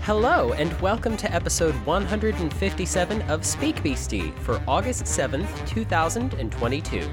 Hello, and welcome to episode 157 of Speak Beastie for August 7th, 2022.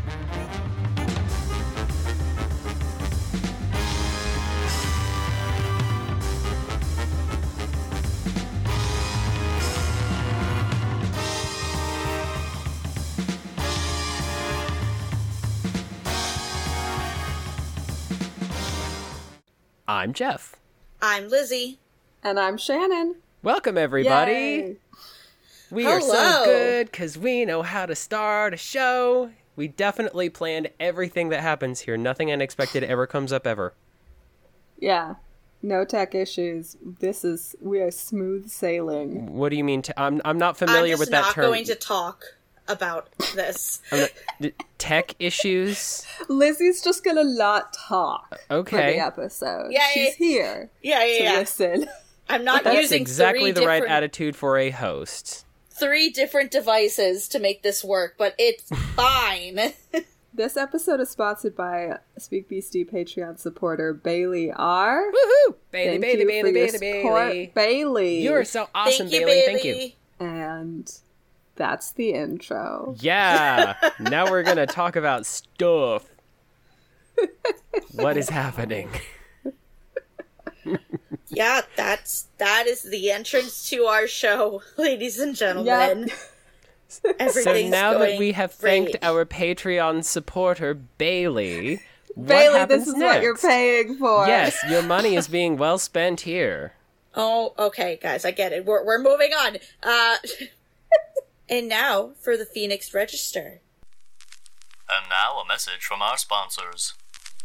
I'm Jeff. I'm Lizzie. And I'm Shannon. Welcome, everybody. Yay. We are so good because we know how to start a show. We definitely planned everything that happens here. Nothing unexpected ever comes up ever. Yeah. No tech issues. We are smooth sailing. What do you mean? I'm not familiar with that term. I'm not going to talk about this. Tech issues? Lizzie's just gonna not talk for the episode. Yeah, She's here to listen. I'm not That's using exactly the right attitude for a host. 3 different devices to make this work, but it's fine. This episode is sponsored by Speak Beastie Patreon supporter Bailey R. Woohoo! Bailey. Bailey. You are so awesome, Thank you, Bailey. Thank you. And that's the intro. Yeah. Now we're going to talk about stuff. What is happening? Yeah, that is the entrance to our show, ladies and gentlemen. Yep. So now that we have thanked our Patreon supporter, Bailey, Bailey, this is next? What you're paying for. Yes, your money is being well spent here. Oh, okay, guys, I get it. We're moving on. And now for the Phoenix Register. And now a message from our sponsors.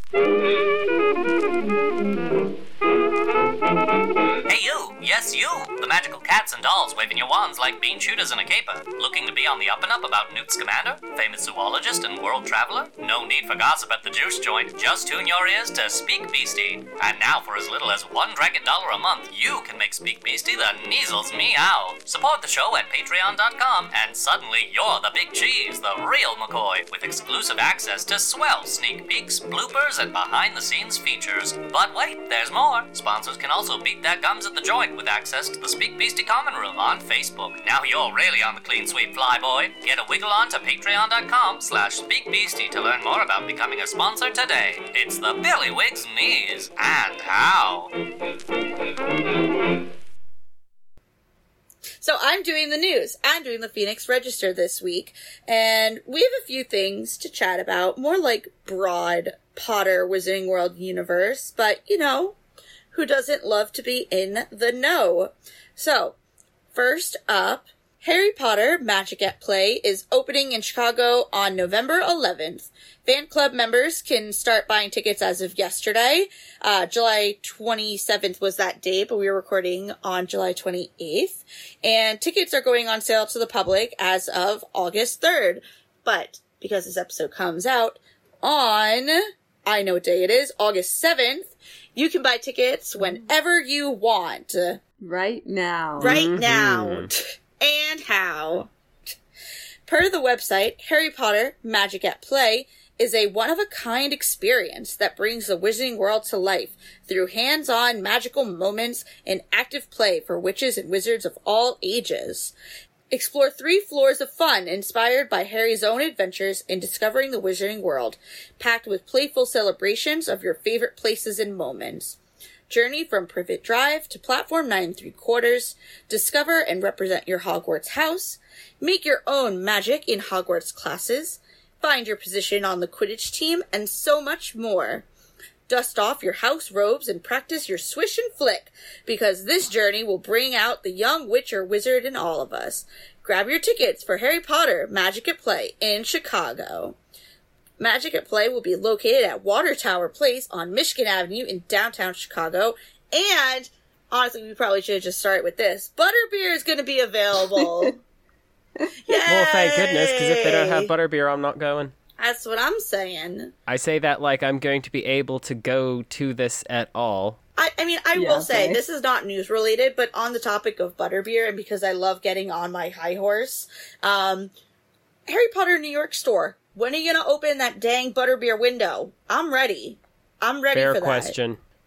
Hey you! Yes you! The magical cats and dolls waving your wands like bean shooters in a caper. Looking to be on the up and up about Newt Scamander, famous zoologist and world traveler? No need for gossip at the juice joint. Just tune your ears to Speak Beastie. And now for as little as $1 a month, you can make Speak Beastie the Neasels meow. Support the show at patreon.com and suddenly you're the big cheese, the real McCoy, with exclusive access to swell sneak peeks, bloopers, and behind-the-scenes features. But wait, there's more. Sponsors can also beat their gums at the joint with access to the Speak Beastie Common Room on Facebook. Now you're really on the clean sweep, flyboy. Get a wiggle on to patreon.com/speakbeastie to learn more about becoming a sponsor today. It's the Billywigs Knees and How. So I'm doing the news. I'm doing the Phoenix Register this week, and we have a few things to chat about, more like broad Potter Wizarding World universe, but, you know, who doesn't love to be in the know? So, first up, Harry Potter Magic at Play is opening in Chicago on November 11th. Fan club members can start buying tickets as of yesterday. July 27th was that day, but we were recording on July 28th. And tickets are going on sale to the public as of August 3rd. But because this episode comes out on, I know what day it is, August 7th, you can buy tickets whenever you want. Right now. Right now. And how. Per the website, Harry Potter Magic at Play is a one-of-a-kind experience that brings the Wizarding World to life through hands-on magical moments and active play for witches and wizards of all ages. Explore 3 floors of fun inspired by Harry's own adventures in discovering the Wizarding World, packed with playful celebrations of your favorite places and moments. Journey from Privet Drive to Platform 9 3/4, discover and represent your Hogwarts house, make your own magic in Hogwarts classes, find your position on the Quidditch team, and so much more. Dust off your house robes and practice your swish and flick, because this journey will bring out the young witch or wizard in all of us. Grab your tickets for Harry Potter Magic at Play in Chicago. Magic at Play will be located at Water Tower Place on Michigan Avenue in downtown Chicago. And, honestly, we probably should have just started with this. Butterbeer is going to be available. Yay! Well, thank goodness, because if they don't have butterbeer, I'm not going. That's what I'm saying. I say that like I'm going to be able to go to this at all. I will say, this is not news related, but on the topic of butterbeer, and because I love getting on my high horse, Harry Potter New York store. When are you going to open that dang butterbeer window? I'm ready. I'm ready for that. Fair question.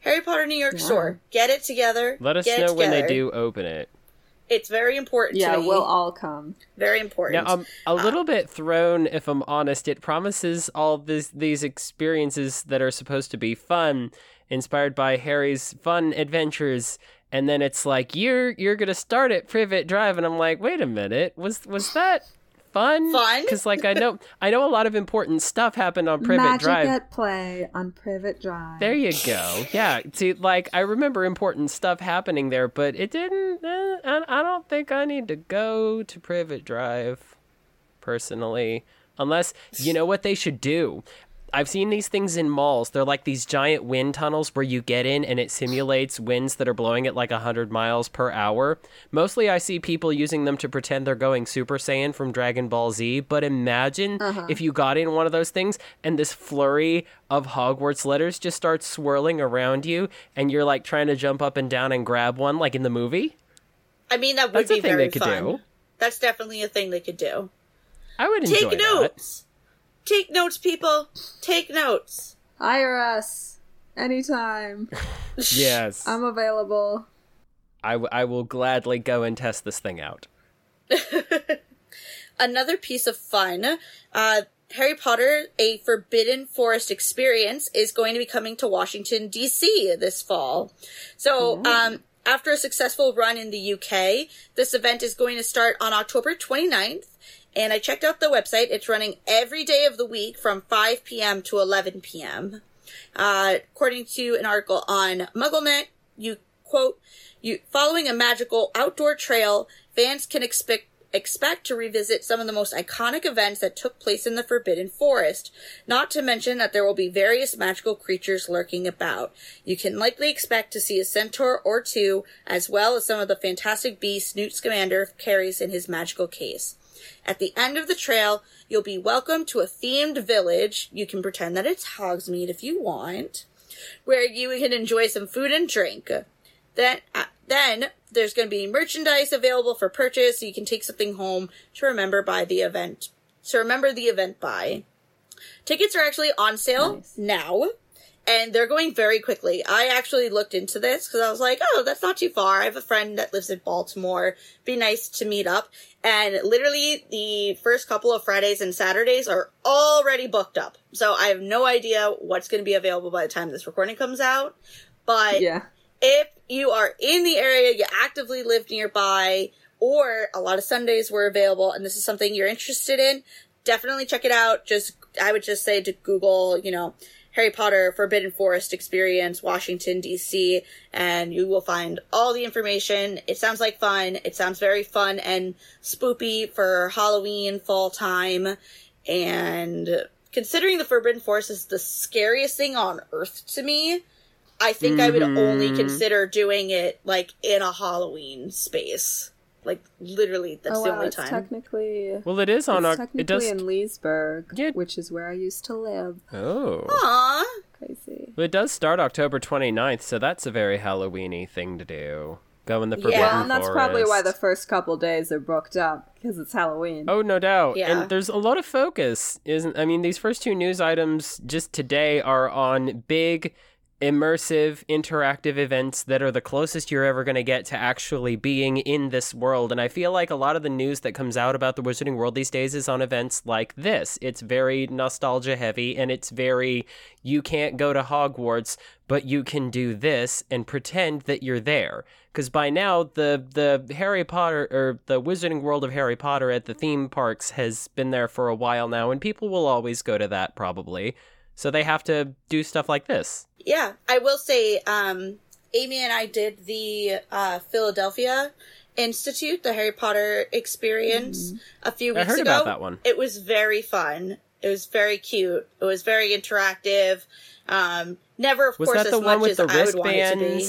Harry Potter New York store. Get it together. Let us know when they do open it. It's very important to me. Yeah, we'll all come. Very important. Now, I'm a little bit thrown, if I'm honest. It promises all these experiences that are supposed to be fun, inspired by Harry's fun adventures, and then it's like, you're going to start at Privet Drive, and I'm like, wait a minute, was that fun? Because, like, I know a lot of important stuff happened on Privet Drive. Magic at Play on Privet Drive. There you go. Yeah, see, like, I remember important stuff happening there, but it didn't, I don't think I need to go to Privet Drive, personally, unless, you know what they should do? I've seen these things in malls. They're like these giant wind tunnels where you get in and it simulates winds that are blowing at like 100 miles per hour. Mostly I see people using them to pretend they're going Super Saiyan from Dragon Ball Z, but imagine if you got in one of those things and this flurry of Hogwarts letters just starts swirling around you and you're like trying to jump up and down and grab one like in the movie. I mean, that would be very fun. That's definitely a thing they could do. I would enjoy Take notes. Take notes, people. Take notes. Hire us. Anytime. Yes. I'm available. I will gladly go and test this thing out. Another piece of fun, Harry Potter, A Forbidden Forest Experience, is going to be coming to Washington, D.C. this fall. So, after a successful run in the UK, this event is going to start on October 29th. And I checked out the website. It's running every day of the week from 5 p.m. to 11 p.m. According to an article on MuggleNet, following a magical outdoor trail, fans can expect to revisit some of the most iconic events that took place in the Forbidden Forest, not to mention that there will be various magical creatures lurking about. You can likely expect to see a centaur or two, as well as some of the fantastic beasts Newt Scamander carries in his magical case. At the end of the trail, you'll be welcomed to a themed village. You can pretend that it's Hogsmeade if you want, where you can enjoy some food and drink. Then there's going to be merchandise available for purchase, so you can take something home to remember the event by. Tickets are actually on sale now, and they're going very quickly. I actually looked into this because I was like, oh, that's not too far. I have a friend that lives in Baltimore. Be nice to meet up. And literally the first couple of Fridays and Saturdays are already booked up. So I have no idea what's going to be available by the time this recording comes out. But if you are in the area, you actively live nearby, or a lot of Sundays were available, and this is something you're interested in, definitely check it out. I would just say to Google, Harry Potter Forbidden Forest Experience, Washington, D.C., and you will find all the information. It sounds like fun. It sounds very fun and spoopy for Halloween, fall time. And considering the Forbidden Forest is the scariest thing on Earth to me, I think I would only consider doing it, like, in a Halloween space. Like, literally, that's the only time. Technically... Well, it is on... technically in Leesburg, which is where I used to live. Oh. Aww. Crazy. Well, it does start October 29th, so that's a very Halloween-y thing to do. Go in the Forbidden Forest. And that's probably why the first couple days are booked up, because it's Halloween. Oh, no doubt. Yeah. And there's a lot of focus. These first two news items just today are on big... immersive, interactive events that are the closest you're ever going to get to actually being in this world. And I feel like a lot of the news that comes out about the Wizarding World these days is on events like this. It's very nostalgia heavy, and it's very, you can't go to Hogwarts, but you can do this and pretend that you're there. Because by now, the Harry Potter, or the Wizarding World of Harry Potter at the theme parks has been there for a while now, and people will always go to that, probably. So they have to do stuff like this. Yeah, I will say, Amy and I did the Philadelphia Institute, the Harry Potter experience, a few weeks ago. I heard about that one. It was very fun. It was very cute. It was very interactive. Never, of course, as much as I would want it to be.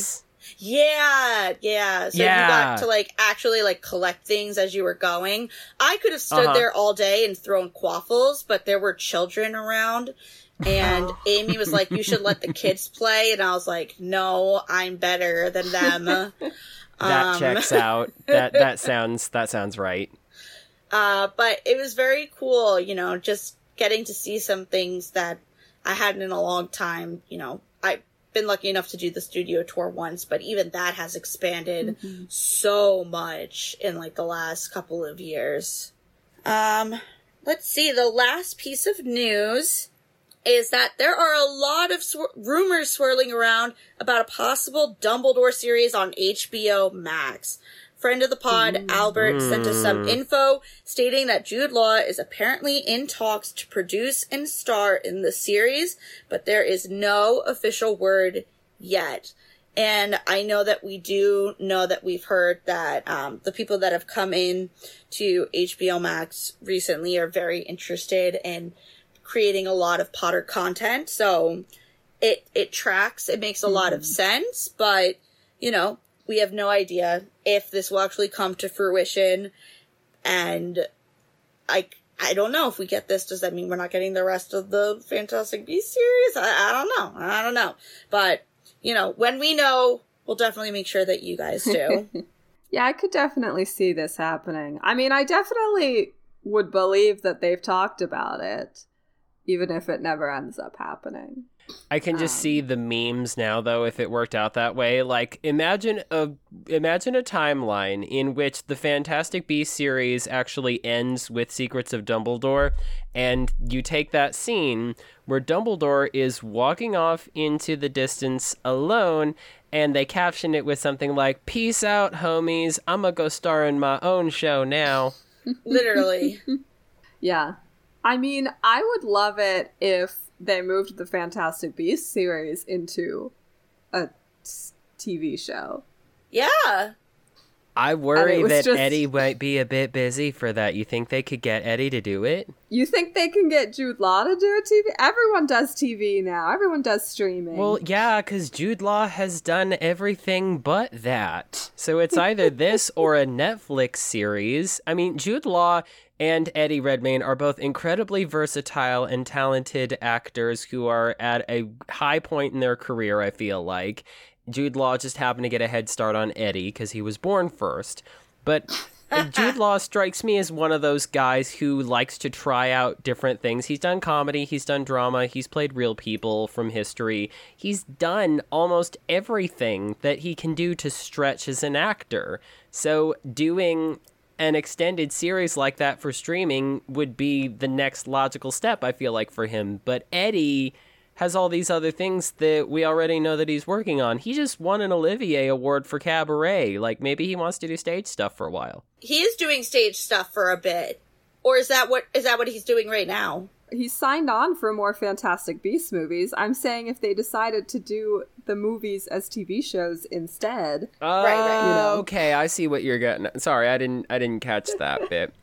Yeah. So you got to, actually, collect things as you were going. I could have stood there all day and thrown quaffles, but there were children around. And Amy was like, you should let the kids play. And I was like, no, I'm better than them. That checks out. That sounds right. But it was very cool, just getting to see some things that I hadn't in a long time. been lucky enough to do the studio tour once, but even that has expanded so much in like the last couple of years. Let's see. The last piece of news is that there are a lot of rumors swirling around about a possible Dumbledore series on HBO Max. Friend of the pod, Albert, sent us some info stating that Jude Law is apparently in talks to produce and star in the series, but there is no official word yet. And I know that we've heard that the people that have come in to HBO Max recently are very interested in creating a lot of Potter content. So it tracks. It makes a lot of sense, but, you know, we have no idea if this will actually come to fruition. And I don't know if we get this. Does that mean we're not getting the rest of the Fantastic Beasts series? I don't know. But, you know, when we know, we'll definitely make sure that you guys do. Yeah, I could definitely see this happening. I mean, I definitely would believe that they've talked about it, even if it never ends up happening. I can just see the memes now, though, if it worked out that way. Like, imagine a timeline in which the Fantastic Beasts series actually ends with Secrets of Dumbledore, and you take that scene where Dumbledore is walking off into the distance alone, and they caption it with something like, "Peace out, homies. I'ma go star in my own show now." Literally. Yeah. I mean, I would love it if they moved the Fantastic Beasts series into a TV show. Yeah. I worry that Eddie might be a bit busy for that. You think they could get Eddie to do it? You think they can get Jude Law to do a TV? Everyone does TV now. Everyone does streaming. Well, yeah, because Jude Law has done everything but that. So it's either this or a Netflix series. I mean, Jude Law and Eddie Redmayne are both incredibly versatile and talented actors who are at a high point in their career, I feel like. Jude Law just happened to get a head start on Eddie because he was born first. But Jude Law strikes me as one of those guys who likes to try out different things. He's done comedy, he's done drama, he's played real people from history. He's done almost everything that he can do to stretch as an actor. So doing an extended series like that for streaming would be the next logical step, I feel like, for him. But Eddie has all these other things that we already know that he's working on. He just won an Olivier Award for Cabaret. Like, maybe he wants to do stage stuff for a while. He is doing stage stuff for a bit. Or is that what he's doing right now? He's signed on for more Fantastic Beasts movies. I'm saying if they decided to do the movies as TV shows instead. Oh, right. You know. Okay, I see what you're getting at. Sorry, I didn't catch that bit.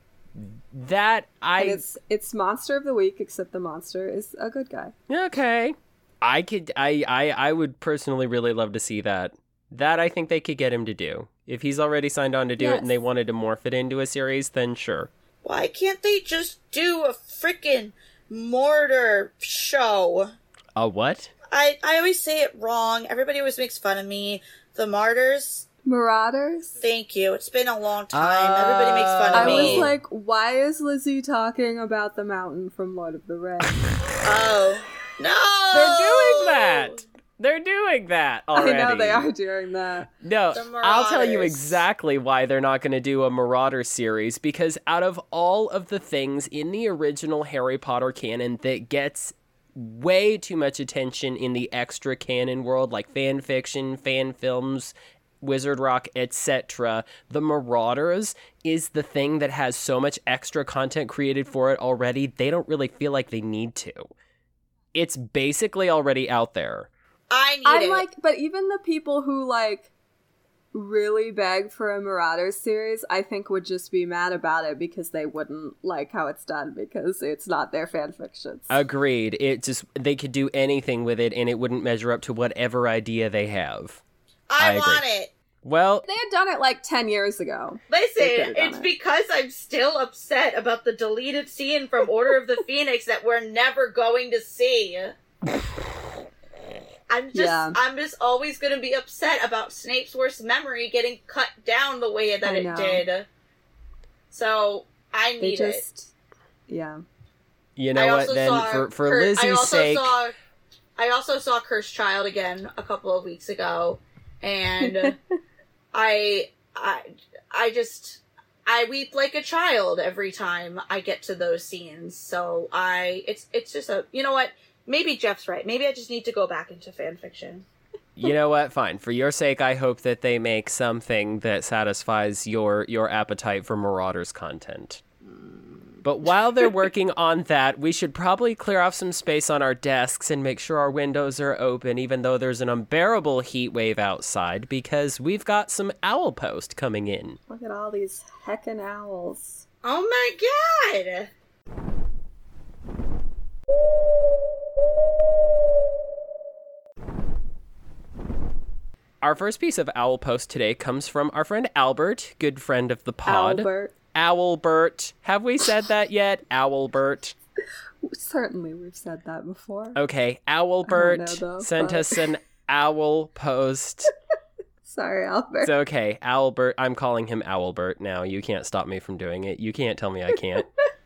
It's Monster of the Week, except the monster is a good guy. Okay. I would personally really love to see that. That I think they could get him to do. If he's already signed on to do it and they wanted to morph it into a series, then sure. Why can't they just do a frickin' Mordor show? A what? I always say it wrong. Everybody always makes fun of me. The Martyrs? Marauders? Thank you. It's been a long time. Everybody makes fun of me. I was like, why is Lizzie talking about the mountain from Lord of the Rings? Oh. No! They're doing that already. I know they are doing that. No, I'll tell you exactly why they're not going to do a Marauder series, because out of all of the things in the original Harry Potter canon that gets way too much attention in the extra canon world, like fan fiction, fan films, Wizard Rock, etc., the Marauders is the thing that has so much extra content created for it already, they don't really feel like they need to. It's basically already out there. I need it. But even the people who, really beg for a Marauders series, I think would just be mad about it because they wouldn't like how it's done because it's not their fan fictions. Agreed. They could do anything with it and it wouldn't measure up to whatever idea they have. I want it. Well, they had done it 10 years ago. Listen, it's because I'm still upset about the deleted scene from Order of the Phoenix that we're never going to see. I'm just always going to be upset about Snape's worst memory getting cut down the way that it did. So, I need it. Yeah. You know what, then, for Lizzie's sake... I I also saw Cursed Child again a couple of weeks ago, and I weep like a child every time I get to those scenes. So it's just you know what? Maybe Jeff's right. Maybe I just need to go back into fan fiction. You know what? Fine. For your sake, I hope that they make something that satisfies your appetite for Marauders content. But while they're working on that, we should probably clear off some space on our desks and make sure our windows are open, even though there's an unbearable heat wave outside, because we've got some owl post coming in. Look at all these heckin' owls. Oh my god! Our first piece of owl post today comes from our friend Albert, good friend of the pod. Albert. Owlbert. Have we said that yet? Owlbert. Certainly, we've said that before. Okay, I don't Owlbert know, though, sent but- us an owl post. Sorry, Albert. It's okay, Owlbert. I'm calling him Owlbert now. You can't stop me from doing it. You can't tell me I can't.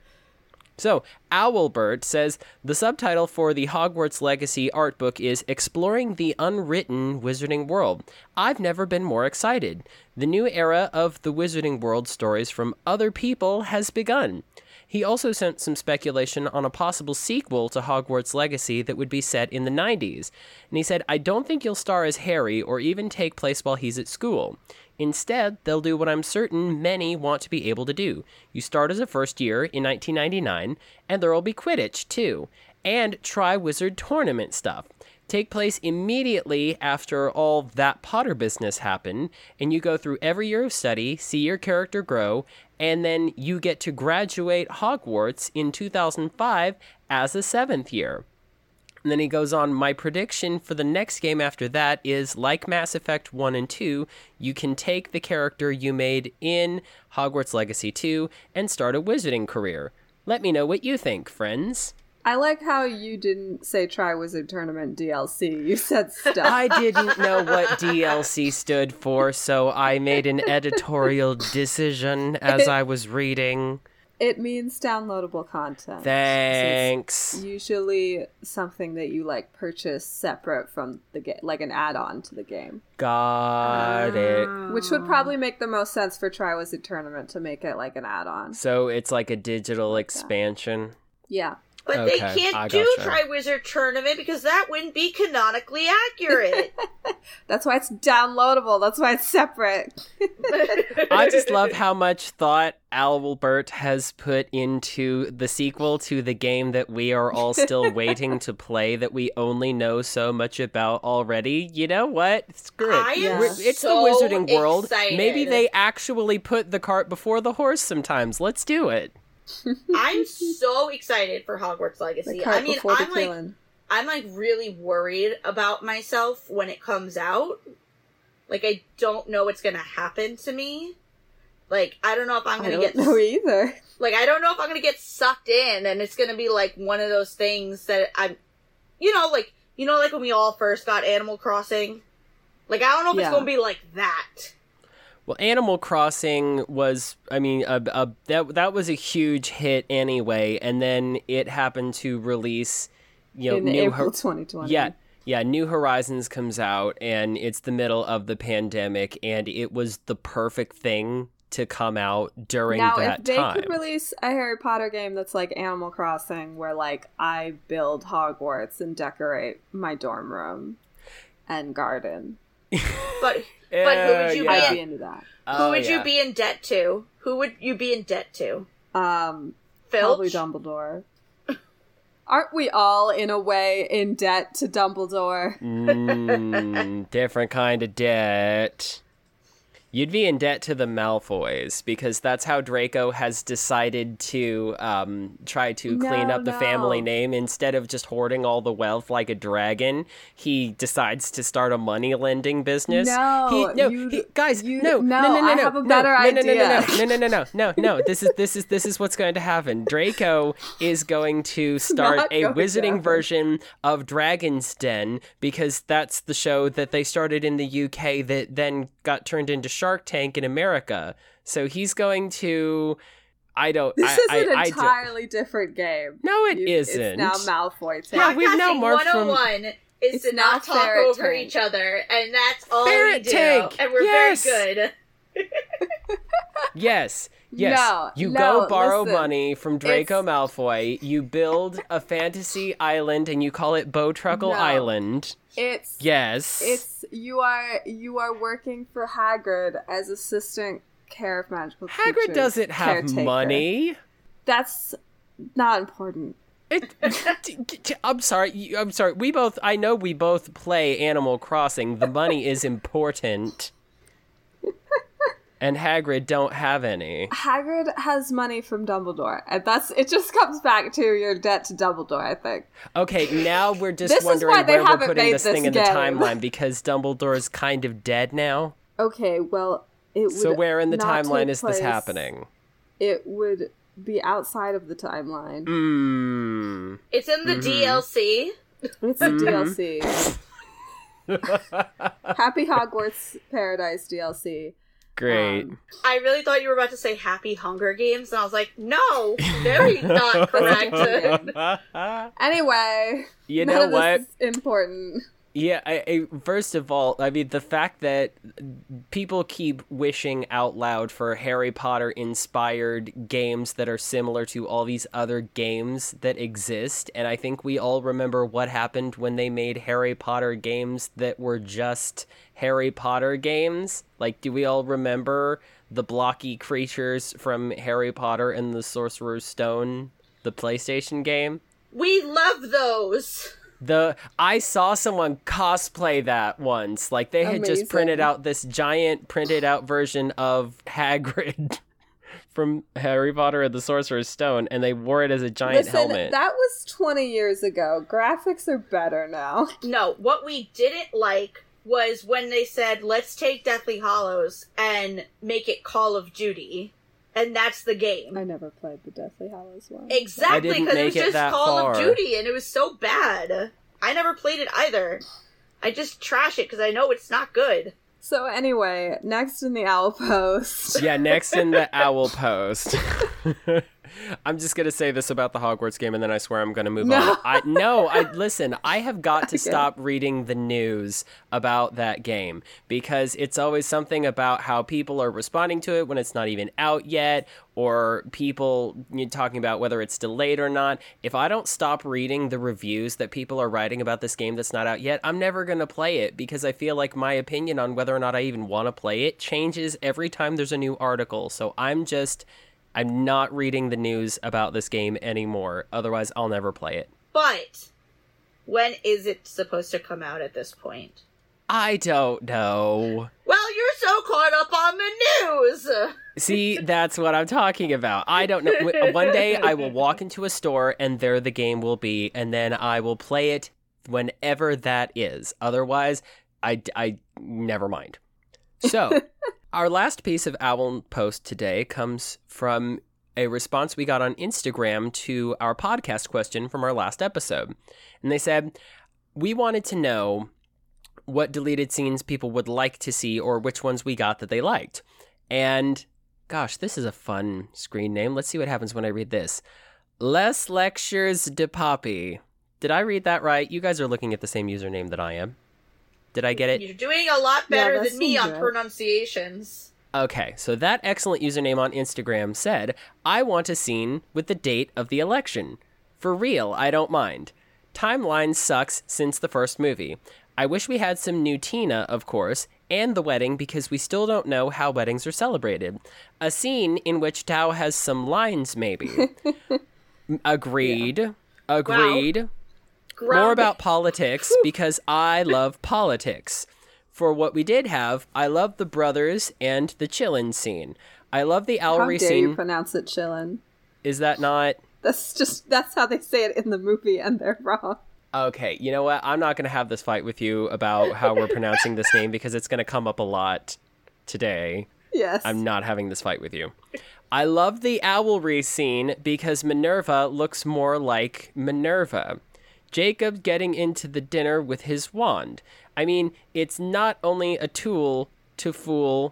So, Owlbert says, the subtitle for the Hogwarts Legacy art book is Exploring the Unwritten Wizarding World. I've never been more excited. The new era of the Wizarding World stories from other people has begun. He also sent some speculation on a possible sequel to Hogwarts Legacy that would be set in the 90s. And he said, I don't think you'll star as Harry or even take place while he's at school. Instead, they'll do what I'm certain many want to be able to do. You start as a first year in 1999, and there'll be Quidditch, too. And Triwizard Tournament stuff. Take place immediately after all that Potter business happened, and you go through every year of study, see your character grow, and then you get to graduate Hogwarts in 2005 as a 7th year. And then he goes on, my prediction for the next game after that is, like Mass Effect 1 and 2, you can take the character you made in Hogwarts Legacy 2 and start a wizarding career. Let me know what you think, friends. I like how you didn't say Triwizard Tournament DLC. You said stuff. I didn't know what DLC stood for, so I made an editorial decision as I was reading. It means downloadable content. Thanks. So it's usually something that you like purchase separate from the game, like an add-on to the game. Got it. Which would probably make the most sense for Triwizard Tournament to make it like an add-on. So it's like a digital expansion. Yeah. But Okay, they can't I do gotcha. Triwizard Tournament because that wouldn't be canonically accurate. That's why it's downloadable. That's why it's separate. I just love how much thought Albert has put into the sequel to the game that we are all still waiting to play that we only know so much about already. You know what? Screw it. I am It's so the Wizarding World. excited. Maybe they actually put the cart before the horse sometimes. Let's do it. I'm so excited for Hogwarts Legacy. The cart I mean, before the I'm like, killing. I'm like really worried about myself when it comes out. Like, I don't know what's gonna happen to me. Like, I don't know if I'm I gonna don't get know either. like, I don't know if I'm gonna get sucked in, and it's gonna be like one of those things that I'm, like when we all first got Animal Crossing. Like, I don't know if it's Yeah. gonna be like that. Well, Animal Crossing was, I mean, that was a huge hit anyway, and then it happened to release, In April 2020. Yeah, New Horizons comes out, and it's the middle of the pandemic, and it was the perfect thing to come out during Now, that if they time. could release a Harry Potter game that's like Animal Crossing, where like I build Hogwarts and decorate my dorm room and garden, But who would you I'd be? be into that. Who would you be in debt to? Who would you be in debt to? Probably Filch? Dumbledore. Aren't we all, in a way, in debt to Dumbledore? Different kind of debt. You'd be in debt to the Malfoys, because that's how Draco has decided to try to clean up the family name. Instead of just hoarding all the wealth like a dragon, he decides to start a money-lending business. No, no, I have a better idea. No. This is what's going to happen. Draco is going to start not a going to wizarding happen. version of Dragon's Den, because that's the show that they started in the UK that then got turned into Shark Tank in America. So he's going to... This is an entirely different game. No, it isn't. It's now Malfoy. Yeah, we've now Podcasting morphed from- 101. is to not talk ferret over tank. each other, and that's all Ferret we do. tank! And we're Yes! very good. Yes. No, you no, go borrow listen. money from Draco Malfoy, you build a fantasy island, and you call it Bowtruckle No. Island. Yes. You are working for Hagrid as assistant care of magical creatures. Hagrid doesn't have caretaker. money. That's not important. I'm sorry. I know we both play Animal Crossing. The money is important. And Hagrid don't have any. Hagrid has money from Dumbledore, and it just comes back to your debt to Dumbledore, I think. Okay, now we're just This is wondering why they where we're haven't putting made this this thing in the game. timeline, because Dumbledore's kind of dead now. Okay, well, it would So where in the not timeline take is this place. happening? It would be outside of the timeline. It's in the DLC. It's a DLC. Happy Hogwarts Paradise DLC. Great. I really thought you were about to say Happy Hunger Games, and I was like, no, very not correct. Anyway, You none know of what? this is important. Yeah, first of all, I mean, the fact that people keep wishing out loud for Harry Potter-inspired games that are similar to all these other games that exist, and I think we all remember what happened when they made Harry Potter games that were just Harry Potter games. Like, do we all remember the blocky creatures from Harry Potter and the Sorcerer's Stone, the PlayStation game? We love those. I saw someone cosplay that once. Like, they had Amazing. just printed out this giant printed out version of Hagrid from Harry Potter and the Sorcerer's Stone, and they wore it as a giant helmet. That was 20 years ago. Graphics are better now. No, what we didn't like was when they said, let's take Deathly Hallows and make it Call of Duty. And that's the game. I never played the Deathly Hallows one. Exactly, didn't because it make was it just that Call far. of Duty, and it was so bad. I never played it either. I just trash it because I know it's not good. So anyway, next in the Owl Post. Yeah, next in the Owl Post. I'm just going to say this about the Hogwarts game, and then I swear I'm going to move on. Listen, I have got to stop reading the news about that game, because it's always something about how people are responding to it when it's not even out yet, or people talking about whether it's delayed or not. If I don't stop reading the reviews that people are writing about this game that's not out yet, I'm never going to play it, because I feel like my opinion on whether or not I even want to play it changes every time there's a new article. So I'm not reading the news about this game anymore. Otherwise, I'll never play it. But when is it supposed to come out at this point? I don't know. Well, you're so caught up on the news! See, that's what I'm talking about. I don't know. One day I will walk into a store and there the game will be, and then I will play it whenever that is. Otherwise, I never mind. So, our last piece of Owl Post today comes from a response we got on Instagram to our podcast question from our last episode. And they said, we wanted to know what deleted scenes people would like to see, or which ones we got that they liked. And, gosh, this is a fun screen name. Let's see what happens when I read this. Les Lectures de Poppy. Did I read that right? You guys are looking at the same username that I am. Did I get it? You're doing a lot better that than me seems on right. pronunciations. Okay, so that excellent username on Instagram said, I want a scene with the date of the election. For real, I don't mind. Timeline sucks since the first movie. I wish we had some new Tina, of course, and the wedding, because we still don't know how weddings are celebrated. A scene in which Tao has some lines, maybe. Agreed. Agreed. More about politics, because I love politics. For what we did have, I love the brothers and the chillin' scene. I love the How Owlery dare you scene. pronounce it chillin'? Is that not... That's how they say it in the movie, and they're wrong. Okay, you know what? I'm not going to have this fight with you about how we're pronouncing this name, because it's going to come up a lot today. Yes. I'm not having this fight with you. I love the Owlery scene because Minerva looks more like Minerva. Jacob getting into the dinner with his wand. I mean, it's not only a tool to fool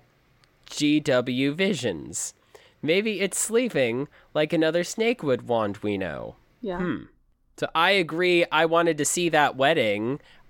GW Visions. Maybe it's sleeping like another Snakewood wand we know. Yeah. So I agree. I wanted to see that wedding.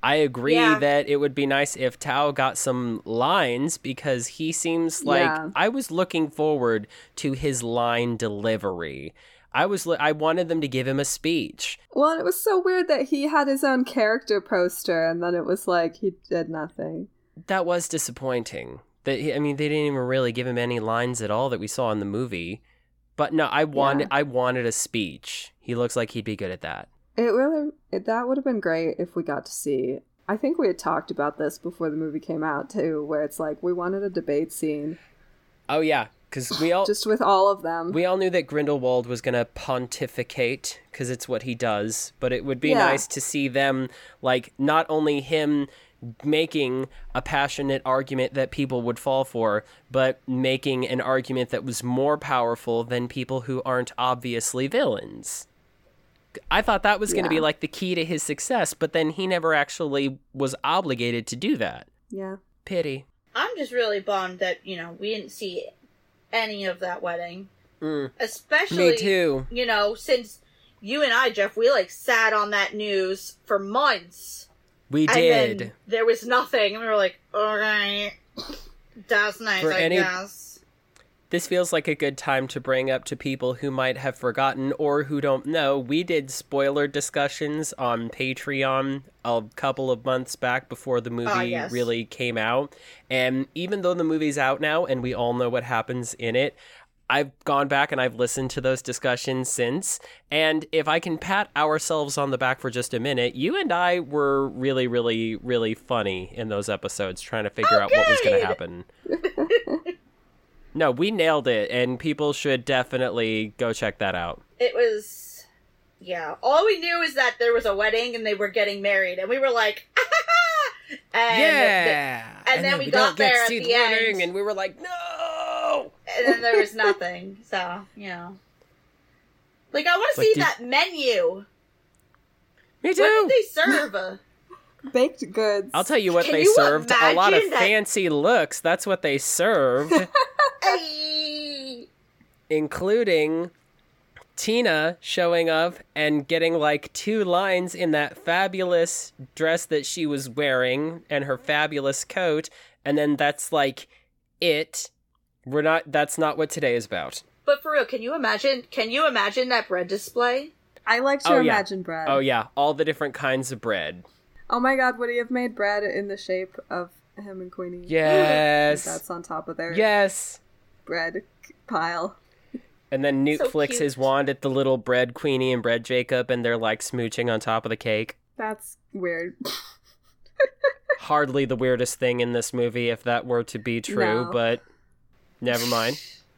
I agree Yeah. that it would be nice if Tao got some lines because he seems like Yeah. I was looking forward to his line delivery. I wanted them to give him a speech. Well, and it was so weird that he had his own character poster, and then it was like he did nothing. That was disappointing. They didn't even really give him any lines at all that we saw in the movie. But no, I wanted a speech. He looks like he'd be good at that. That would have been great if we got to see. I think we had talked about this before the movie came out too, where it's like we wanted a debate scene. Oh yeah, because we all just with all of them. We all knew that Grindelwald was going to pontificate because it's what he does, but it would be nice to see them, like, not only him making a passionate argument that people would fall for, but making an argument that was more powerful than people who aren't obviously villains. I thought that was going to be, like, the key to his success, but then he never actually was obligated to do that. Yeah. Pity. I'm just really bummed that, we didn't see any of that wedding. Especially, Me too. Since you and I, Jeff, we, sat on that news for months. We and did. Then there was nothing. And we were like, okay, that's nice, I guess. This feels like a good time to bring up to people who might have forgotten or who don't know. We did spoiler discussions on Patreon a couple of months back before the movie really came out. And even though the movie's out now and we all know what happens in it, I've gone back and I've listened to those discussions since. And if I can pat ourselves on the back for just a minute, you and I were really, really, really funny in those episodes trying to figure out what was going to happen. No, we nailed it, and people should definitely go check that out. It was, all we knew is that there was a wedding and they were getting married, and we were like, and then we got there at the end, and we were like, no! And then there was nothing, so, I want to see that menu. Me too! What did they serve? Baked goods. I'll tell you what they served. A lot of fancy looks. That's what they served. Including Tina showing up and getting 2 lines in that fabulous dress that she was wearing and her fabulous coat, and then that's it. That's not what today is about. But for real, can you imagine that bread display? I like to imagine bread. Oh yeah, all the different kinds of bread. Oh my god, would he have made bread in the shape of him and Queenie? Yes. That's on top of their bread pile. And then Newt So flicks cute. his wand at the little bread Queenie and bread Jacob, and they're smooching on top of the cake. That's weird. Hardly the weirdest thing in this movie, if that were to be true, No. but never mind.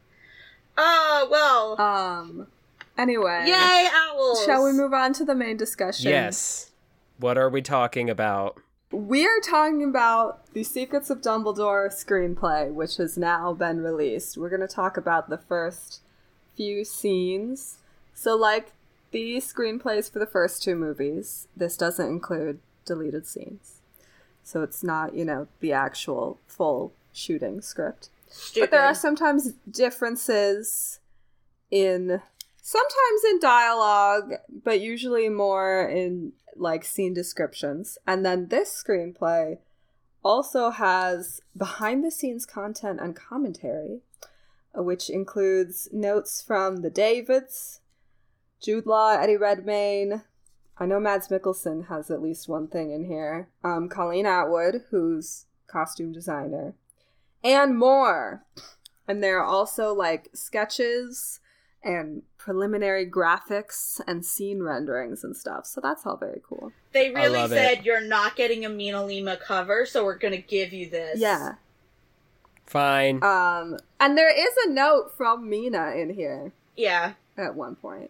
Well. Anyway. Yay, owls! Shall we move on to the main discussion? Yes. What are we talking about? We are talking about the Secrets of Dumbledore screenplay, which has now been released. We're going to talk about the first few scenes. So, the screenplays for the first 2 movies, this doesn't include deleted scenes. So it's not, the actual full shooting script. Stupid. But there are sometimes differences sometimes in dialogue, but usually more in scene descriptions. And then this screenplay also has behind the scenes content and commentary, which includes notes from the Davids, Jude Law, Eddie Redmayne. I know Mads Mikkelsen has at least one thing in here. Colleen Atwood, who's costume designer, and more. And there are also sketches and preliminary graphics and scene renderings and stuff. So that's all very cool. They really love said, it. you're not getting a Mina Lima cover, so we're gonna give you this. Yeah. Fine. And there is a note from Mina in here Yeah. at one point.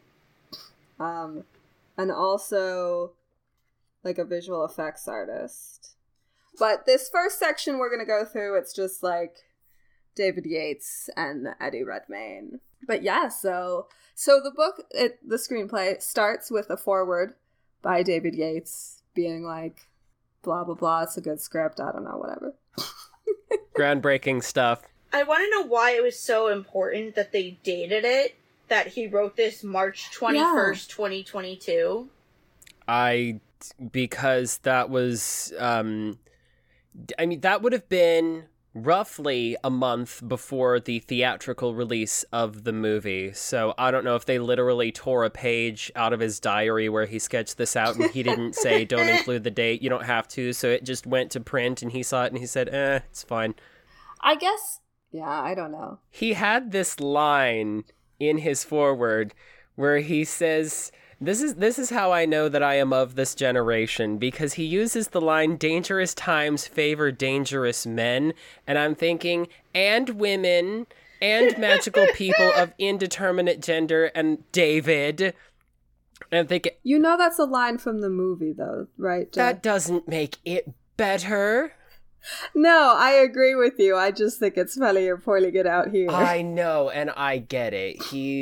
And also a visual effects artist. But this first section we're gonna go through, it's just David Yates and Eddie Redmayne. But yeah, so the book, the screenplay starts with a foreword by David Yates being blah, blah, blah, it's a good script, I don't know, whatever. Groundbreaking stuff. I want to know why it was so important that they dated it, that he wrote this March 21st, 2022. I because that was, that would have been roughly a month before the theatrical release of the movie. So I don't know if they literally tore a page out of his diary where he sketched this out and he didn't say, don't include the date, you don't have to. So it just went to print and he saw it and he said, it's fine. I guess, yeah, I don't know. He had this line in his foreword where he says, This is how I know that I am of this generation, because he uses the line, dangerous times favor dangerous men, and I'm thinking, and women, and magical people of indeterminate gender, and David. And I'm thinking... You know that's a line from the movie, though, right, Jeff? That doesn't make it better. No, I agree with you. I just think it's funny you're pointing it out here. I know, and I get it.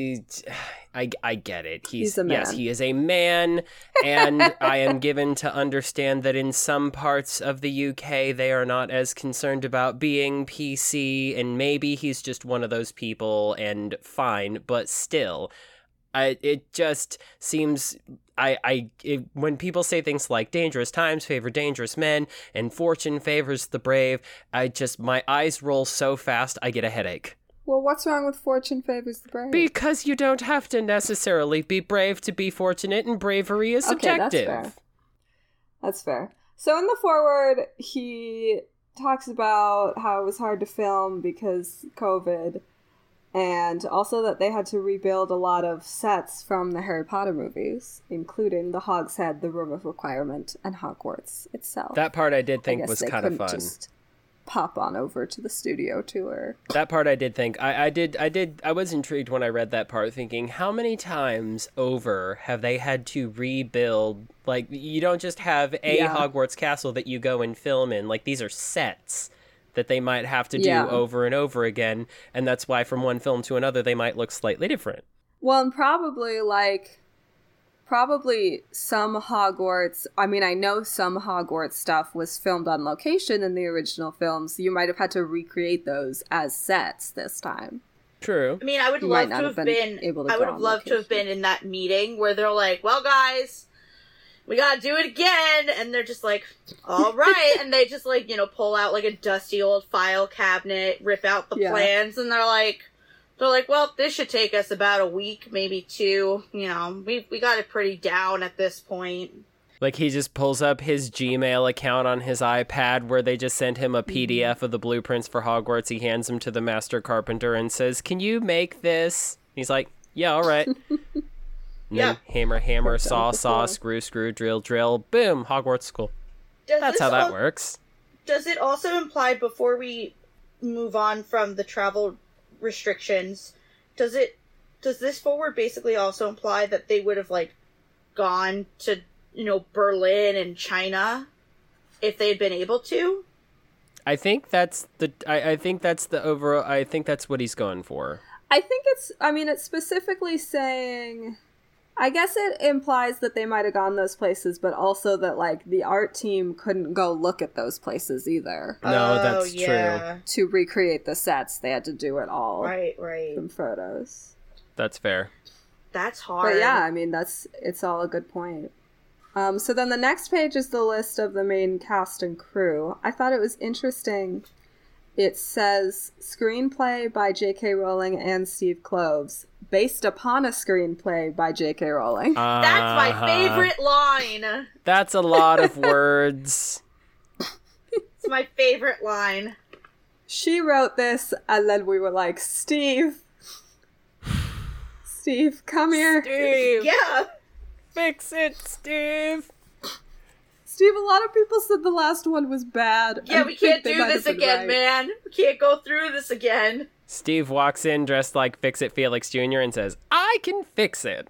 I get it. He's a man. Yes, he is a man, and I am given to understand that in some parts of the UK they are not as concerned about being PC, and maybe he's just one of those people, and fine, but still, it just seems... when people say things like dangerous times favor dangerous men and fortune favors the brave, my eyes roll so fast I get a headache. Well, what's wrong with fortune favors the brave? Because you don't have to necessarily be brave to be fortunate, and bravery is subjective. Okay, that's fair. So in the foreword, he talks about how it was hard to film because COVID, and also that they had to rebuild a lot of sets from the Harry Potter movies, including the Hogshead, the Room of Requirement, and Hogwarts itself. That part I did think was kind of fun. Just pop on over to the studio tour. That part I did think. I was intrigued when I read that part, thinking, how many times over have they had to rebuild? Like, you don't just have Hogwarts castle that you go and film in. Like, these are sets that they might have to do over and over again, and that's why from one film to another they might look slightly different. Well, and probably some Hogwarts, I know some Hogwarts stuff was filmed on location in the original films, so you might have had to recreate those as sets this time. True. I mean, I would love to have been in that meeting where they're like, well, guys, we gotta do it again, and they're just like, all right, and they just, like, pull out, like, a dusty old file cabinet, rip out the plans, and they're like, well, this should take us about a week, maybe 2, we got it pretty down at this point. Like, he just pulls up his Gmail account on his iPad where they just sent him a PDF of the blueprints for Hogwarts. He hands them to the master carpenter and says, can you make this? He's like, yeah, all right. And then hammer, saw, screw, drill, boom, Hogwarts school. That's how that works. Does it also imply, before we move on from the travel restrictions, does this forward basically also imply that they would have, like, gone to, Berlin and China if they had been able to? I think that's the overall, I think that's what he's going for. I think it's specifically saying, I guess it implies that they might have gone those places, but also that, like, the art team couldn't go look at those places either. No, that's true. To recreate the sets, they had to do it all. Right. From photos. That's fair. That's hard. But yeah, it's all a good point. So then the next page is the list of the main cast and crew. I thought it was interesting. It says, screenplay by J.K. Rowling and Steve Kloves, based upon a screenplay by J.K. Rowling. That's my favorite line. That's a lot of words. It's my favorite line. She wrote this, and then we were like, Steve, come here. Steve! Yeah! Fix it, Steve! Steve, a lot of people said the last one was bad. Yeah, we can't do this again, man. We can't go through this again. Steve walks in dressed like Fix-It Felix Jr. and says, I can fix it.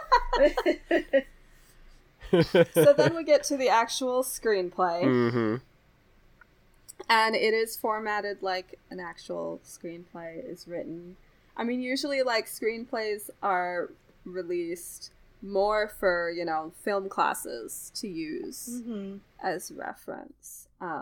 So then we get to the actual screenplay. Mm-hmm. And it is formatted like an actual screenplay is written. Usually, like, screenplays are released more for, film classes to use as reference.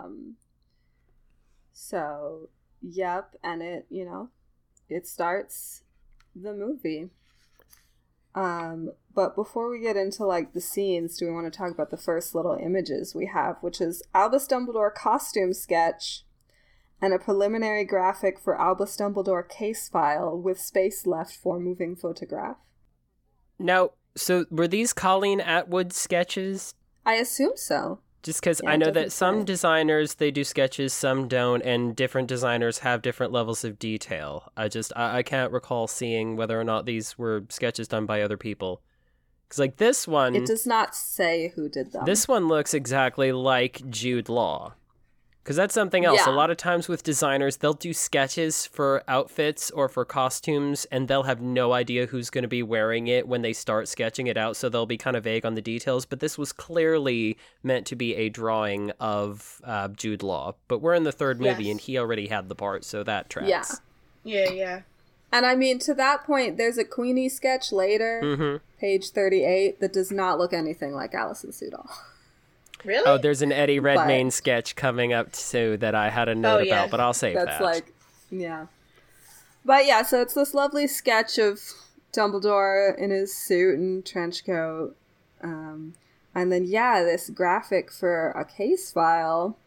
So, yep, and it starts the movie. But before we get into like the scenes, do we want to talk about the first little images we have, which is Albus Dumbledore costume sketch and a preliminary graphic for Albus Dumbledore case file with space left for moving photograph. Now, so were these Colleen Atwood sketches? I assume so. Just because Yeah, I know it that doesn't some say. designers, they do sketches, some don't, and different designers have different levels of detail. I can't recall seeing whether or not these were sketches done by other people. Because, like, this one... It does not say who did them. This one looks exactly like Jude Law. Because that's something else. Yeah. A lot of times with designers, they'll do sketches for outfits or for costumes, and they'll have no idea who's going to be wearing it when they start sketching it out, so they'll be kind of vague on the details. But this was clearly meant to be a drawing of Jude Law. But we're in the third movie, Yes. and he already had the part, so that tracks. Yeah. And I mean, to that point, there's a Queenie sketch later, Mm-hmm. page 38, that does not look anything like Alison Sudol. Really? Oh, there's an Eddie Redmayne sketch coming up, too, that I had a note yeah. about, but I'll save That's that. like, yeah. But yeah, so it's this lovely sketch of Dumbledore in his suit and trench coat. And then, yeah, this graphic for a case file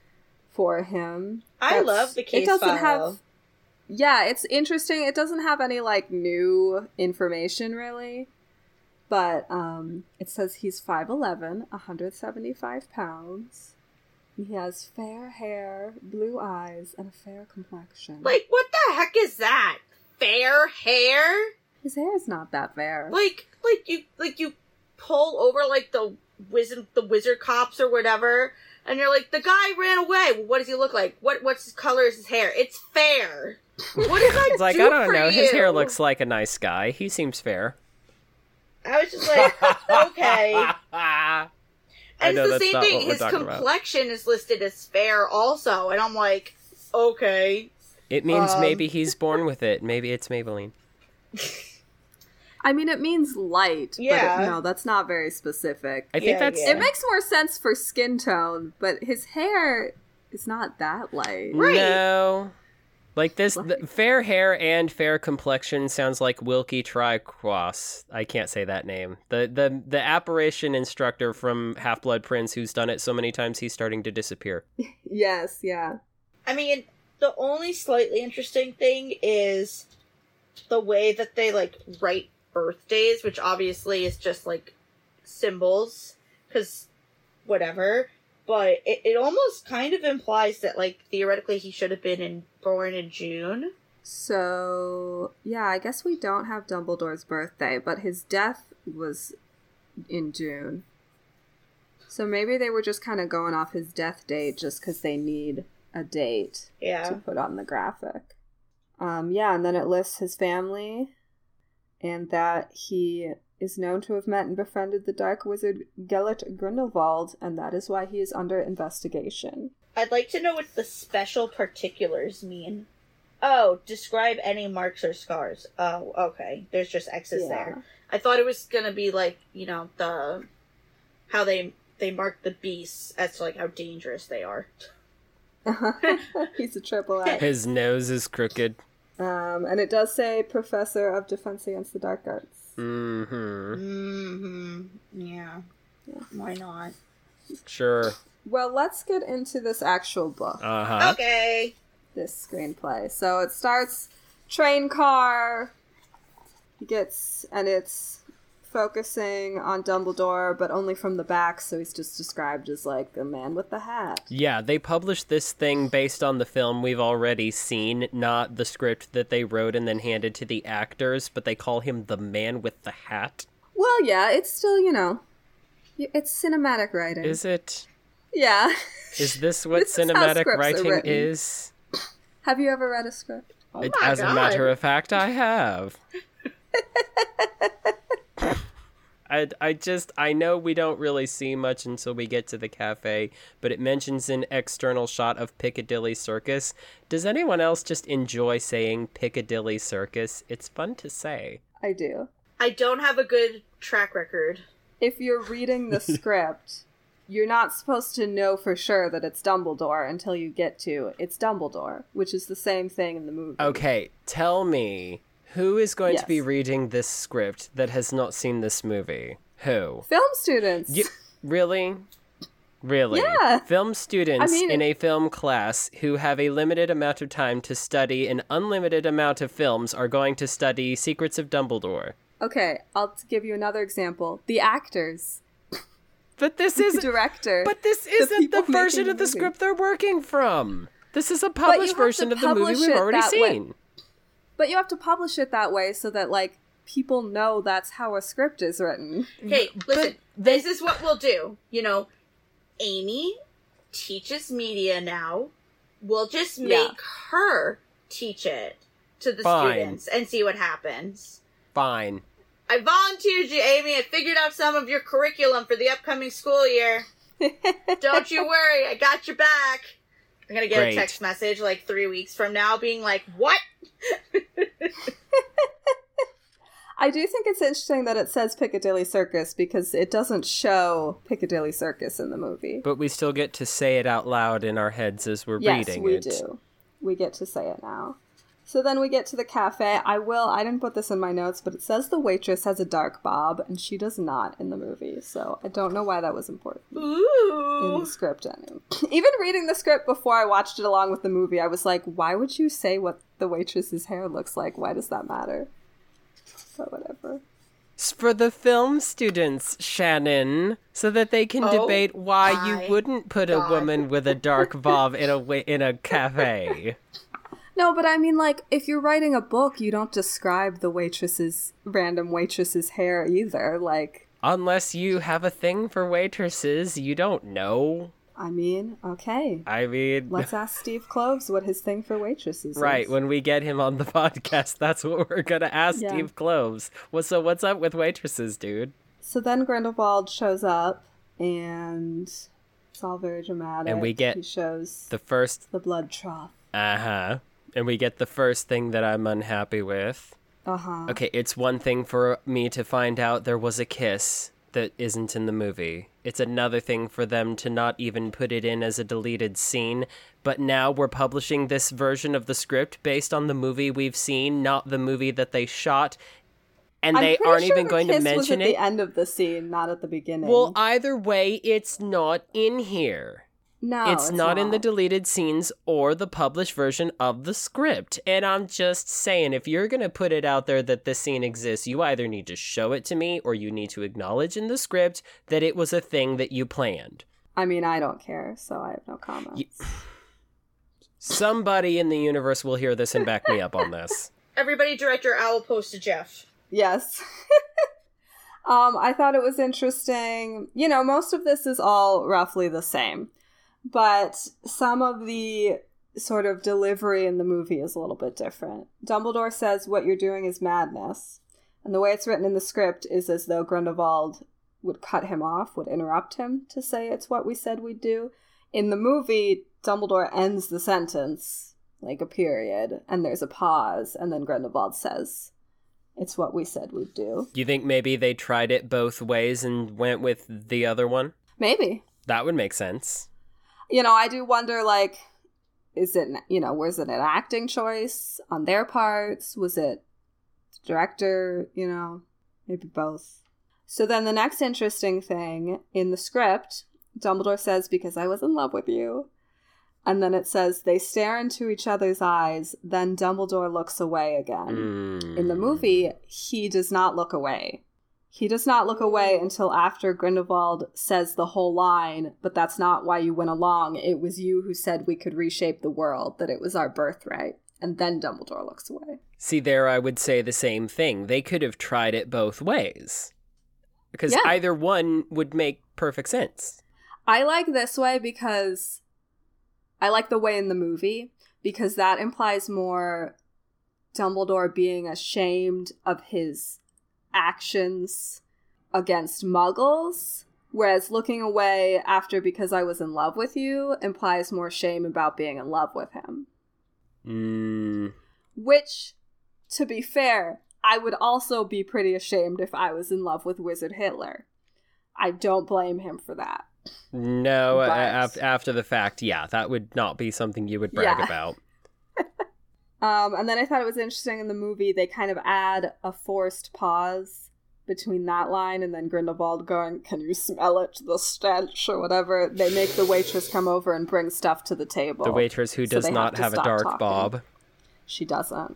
for him. I love the case it doesn't file. have. Yeah, it's interesting. It doesn't have any like new information really, but it says he's 5'11", 175 pounds. He has fair hair, blue eyes, and a fair complexion. Like, what the heck is that? Fair hair? His hair is not that fair. Like you pull over like the wizard cops or whatever, and you're like, the guy ran away. Well, what does he look like? What's his color? Is his hair? It's fair. What did I It's like, do I don't for know, his you? hair looks like a nice guy. He seems fair. I was just like, okay. I And know it's the that's same not thing. what we're His talking about. complexion is listed as fair also, and I'm like, okay. It means maybe he's born with it. Maybe it's Maybelline. I mean, it means light, Yeah. but no, that's not very specific. I think Yeah, that's... yeah. It makes more sense for skin tone, but his hair is not that light. Right. No. Like this, the fair hair and fair complexion sounds like Wilkie Triquas. I can't say that name. The apparition instructor from Half-Blood Prince who's done it so many times he's starting to disappear. Yes, yeah. I mean, the only slightly interesting thing is the way that they, like, write birthdays, which obviously is just, like, symbols, because whatever, but it almost kind of implies that, like, theoretically he should have been born in June. So, yeah, I guess we don't have Dumbledore's birthday, but his death was in June. So maybe they were just kind of going off his death date just because they need a date to Yeah. put on the graphic. Yeah, and then it lists his family and that he is known to have met and befriended the dark wizard Gellert Grindelwald, and that is why he is under investigation. I'd like to know what the special particulars mean. Oh, describe any marks or scars. Oh, okay. There's just X's there. I thought it was gonna be like, you know, how they mark the beasts as to, like, how dangerous they are. He's a triple X. His nose is crooked. And it does say Professor of Defense Against the Dark Arts. Mm-hmm. Yeah. Why not? Sure. Well, let's get into this actual book, Uh-huh. Okay. this screenplay. So it starts train car, and it's focusing on Dumbledore, but only from the back, so he's just described as like the man with the hat. Yeah, they published this thing based on the film we've already seen, not the script that they wrote and then handed to the actors, but they call him the man with the hat. Well, yeah, it's still, it's cinematic writing. Is it? Yeah. Is this what This is how cinematic scripts are writing written. is? Have you ever read a script? Oh my As a God. matter of fact, I have. I know we don't really see much until we get to the cafe, but it mentions an external shot of Piccadilly Circus. Does anyone else just enjoy saying Piccadilly Circus? It's fun to say. I do. I don't have a good track record. If you're reading the script, you're not supposed to know for sure that it's Dumbledore until you get to it's Dumbledore, which is the same thing in the movie. Okay, tell me, Who is going to be Yes. reading this script that has not seen this movie? Who? Film students. Really? Really? Yeah. Film students I mean, in a film class who have a limited amount of time to study an unlimited amount of films are going to study Secrets of Dumbledore. Okay, I'll give you another example. The actors. But this The isn't. director. But this isn't the people version making of the movie. script they're working from. This is a you published have to version of the movie publish we've it already that way. seen. But you have to publish it that way so that, like, people know that's how a script is written. Okay, listen. This is what we'll do. You know, Amy teaches media now. We'll just make her teach it to the Fine. students and see what happens. Fine. I volunteered you, Amy. I figured out some of your curriculum for the upcoming school year. Don't you worry, I got your back. I'm gonna get Great. a text message like 3 weeks from now being like, what? I do think it's interesting that it says Piccadilly Circus because it doesn't show Piccadilly Circus in the movie. But we still get to say it out loud in our heads as we're Yes, reading we it. do. We get to say it now. So then we get to the cafe. I didn't put this in my notes, but it says the waitress has a dark bob, and she does not in the movie. So I don't know why that was important in Ooh. the script. Even reading the script before I watched it along with the movie, I was like, why would you say what the waitress's hair looks like? Why does that matter? But whatever. It's for the film students, Shannon, so that they can Oh debate why my you wouldn't put a God. woman with a dark bob in a cafe. No, but I mean, like, if you're writing a book, you don't describe the random waitress's hair either. Like, Unless you have a thing for waitresses, you don't know. I mean, okay. I mean, Let's ask Steve Kloves what his thing for waitresses right, is. when we get him on the podcast, that's what we're gonna ask Yeah. Steve Kloves. What's up with waitresses, dude? So then Grindelwald shows up, and it's all very dramatic. And we get He shows The first, the blood trough. and we get the first thing that I'm unhappy with. Uh-huh. Okay, it's one thing for me to find out there was a kiss that isn't in the movie. It's another thing for them to not even put it in as a deleted scene, but now we're publishing this version of the script based on the movie we've seen, not the movie that they shot, and I'm they pretty aren't sure even the going to kiss mention was at it. the end of the scene, not at the beginning. Well, either way, it's not in here. no, It's not in the deleted scenes or the published version of the script. And I'm just saying, if you're going to put it out there that this scene exists, you either need to show it to me or you need to acknowledge in the script that it was a thing that you planned. I mean, I don't care, so I have no comments. Somebody in the universe will hear this and back me up on this. Everybody direct your owl post to Jeff. Yes. I thought it was interesting. You know, most of this is all roughly the same, but some of the sort of delivery in the movie is a little bit different. Dumbledore says what you're doing is madness, and the way it's written in the script is as though Grindelwald would cut him off, would interrupt him to say it's what we said we'd do. In the movie, Dumbledore ends the sentence, like a period, and there's a pause, and then Grindelwald says, it's what we said we'd do. Do you think maybe they tried it both ways and went with the other one? Maybe. That would make sense. You know, I do wonder, like, is it, you know, was it an acting choice on their parts? Was it the director, you know, maybe both. So then the next interesting thing in the script, Dumbledore says, because I was in love with you. And then it says, they stare into each other's eyes, then Dumbledore looks away again. In the movie, he does not look away. He does not look away until after Grindelwald says the whole line, but that's not why you went along. It was you who said we could reshape the world, that it was our birthright. And then Dumbledore looks away. See, there I would say the same thing. They could have tried it both ways. Because Yeah. either one would make perfect sense. I like this way because I like the way in the movie, because that implies more Dumbledore being ashamed of his actions against muggles, whereas looking away after because I was in love with you implies more shame about being in love with him. Which, to be fair, I would also be pretty ashamed if I was in love with Wizard Hitler. I don't blame him for that. No, But- after the fact, yeah, that would not be something you would brag Yeah. about. And then I thought it was interesting in the movie, they kind of add a forced pause between that line and then Grindelwald going, "Can you smell it? The stench," or whatever. They make the waitress come over and bring stuff to the table. The waitress who does not have a dark talking. bob. She doesn't.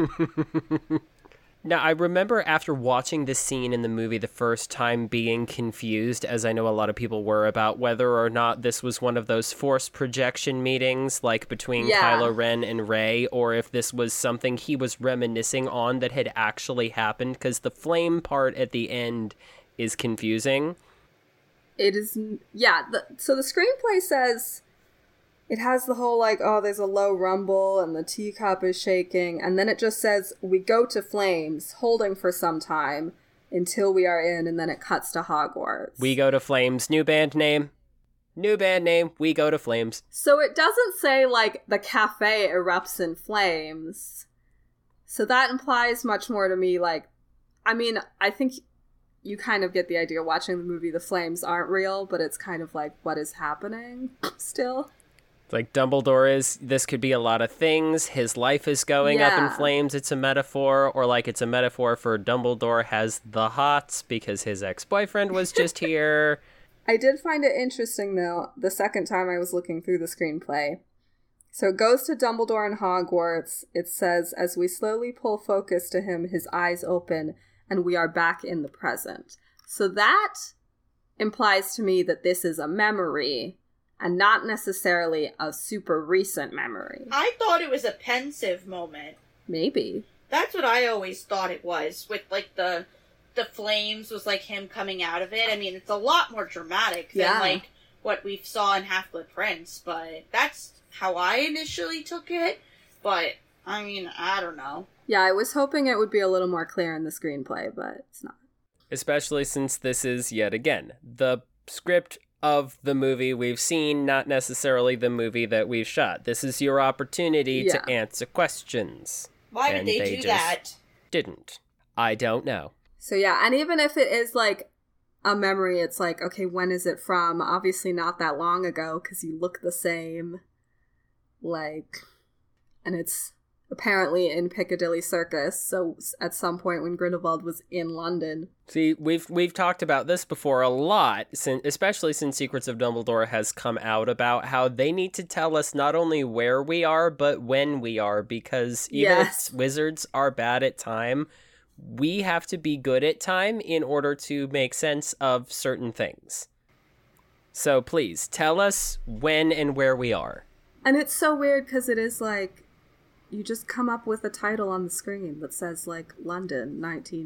Now, I remember after watching this scene in the movie the first time being confused, as I know a lot of people were, about whether or not this was one of those forced projection meetings, like between Kylo Ren and Rey, or if this was something he was reminiscing on that had actually happened, because the flame part at the end is confusing. It is, yeah. So the screenplay says it has the whole, like, oh, there's a low rumble and the teacup is shaking. And then it just says, we go to flames, holding for some time until we are in, and then it cuts to Hogwarts. We go to flames. New band name. New band name. We go to flames. So it doesn't say, like, the cafe erupts in flames. So that implies much more to me, like, I mean, I think you kind of get the idea watching the movie. The flames aren't real, but it's kind of like, what is happening still? Like Dumbledore is, this could be a lot of things. His life is going up in flames. It's a metaphor, or like it's a metaphor for Dumbledore has the hots because his ex-boyfriend was just here. I did find it interesting, though, the second time I was looking through the screenplay. So it goes to Dumbledore in Hogwarts. It says, as we slowly pull focus to him, his eyes open, and we are back in the present. So that implies to me that this is a memory, and not necessarily a super recent memory. I thought it was a pensive moment. Maybe. That's what I always thought it was, with, like, the flames was, like, him coming out of it. I mean, it's a lot more dramatic than, like, what we saw in Half-Blood Prince, but that's how I initially took it. But, I mean, I don't know. Yeah, I was hoping it would be a little more clear in the screenplay, but it's not. Especially since this is, yet again, the script of the movie we've seen, not necessarily the movie that we've shot. This is your opportunity to answer questions. Why did they do that? Didn't. I don't know. So yeah, and even if it is like a memory, it's like, okay, when is it from? Obviously not that long ago, because you look the same. Like, and it's apparently in Piccadilly Circus, so at some point when Grindelwald was in London. See, we've talked about this before a lot, especially since Secrets of Dumbledore has come out, about how they need to tell us not only where we are, but when we are, because even if wizards are bad at time, we have to be good at time in order to make sense of certain things. So please, tell us when and where we are. And it's so weird, because it is like, you just come up with a title on the screen that says, like, London,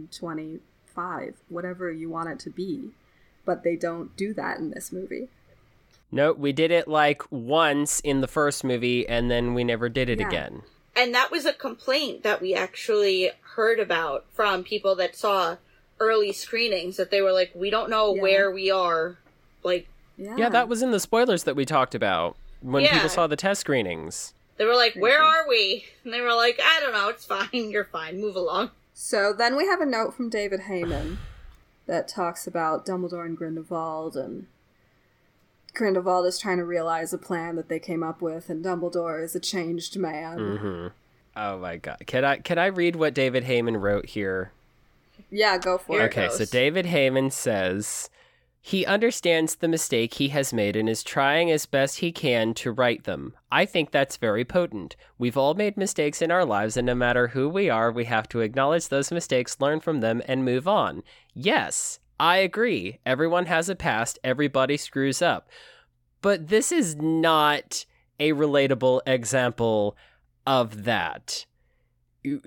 1925, whatever you want it to be. But they don't do that in this movie. No, we did it, like, once in the first movie, and then we never did it again. And that was a complaint that we actually heard about from people that saw early screenings, that they were like, we don't know where we are. Like, yeah, that was in the spoilers that we talked about when people saw the test screenings. They were like, where are we? And they were like, I don't know, it's fine, you're fine, move along. So then we have a note from David Heyman that talks about Dumbledore and Grindelwald, and Grindelwald is trying to realize a plan that they came up with, and Dumbledore is a changed man. Mm-hmm. Oh my god. Can I read what David Heyman wrote here? Yeah, go for it. Okay, so David Heyman says, he understands the mistake he has made and is trying as best he can to right them. I think that's very potent. We've all made mistakes in our lives, and no matter who we are, we have to acknowledge those mistakes, learn from them, and move on. Yes, I agree. Everyone has a past. Everybody screws up. But this is not a relatable example of that. Who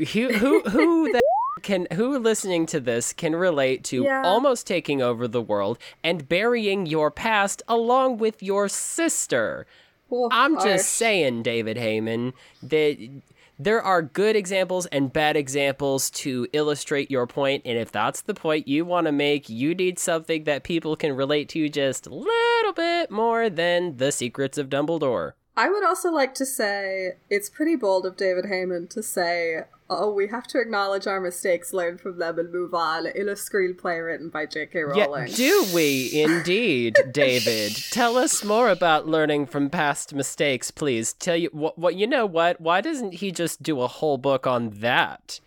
listening to this can relate to almost taking over the world and burying your past along with your sister? I'm just saying, David Heyman, that there are good examples and bad examples to illustrate your point, and if that's the point you want to make, you need something that people can relate to just a little bit more than The Secrets of Dumbledore. I would also like to say it's pretty bold of David Heyman to say, oh, we have to acknowledge our mistakes, learn from them, and move on in a screenplay written by J.K. Rowling. Yeah, do we indeed, David? Tell us more about learning from past mistakes, please. Tell you what. You know what? Why doesn't he just do a whole book on that?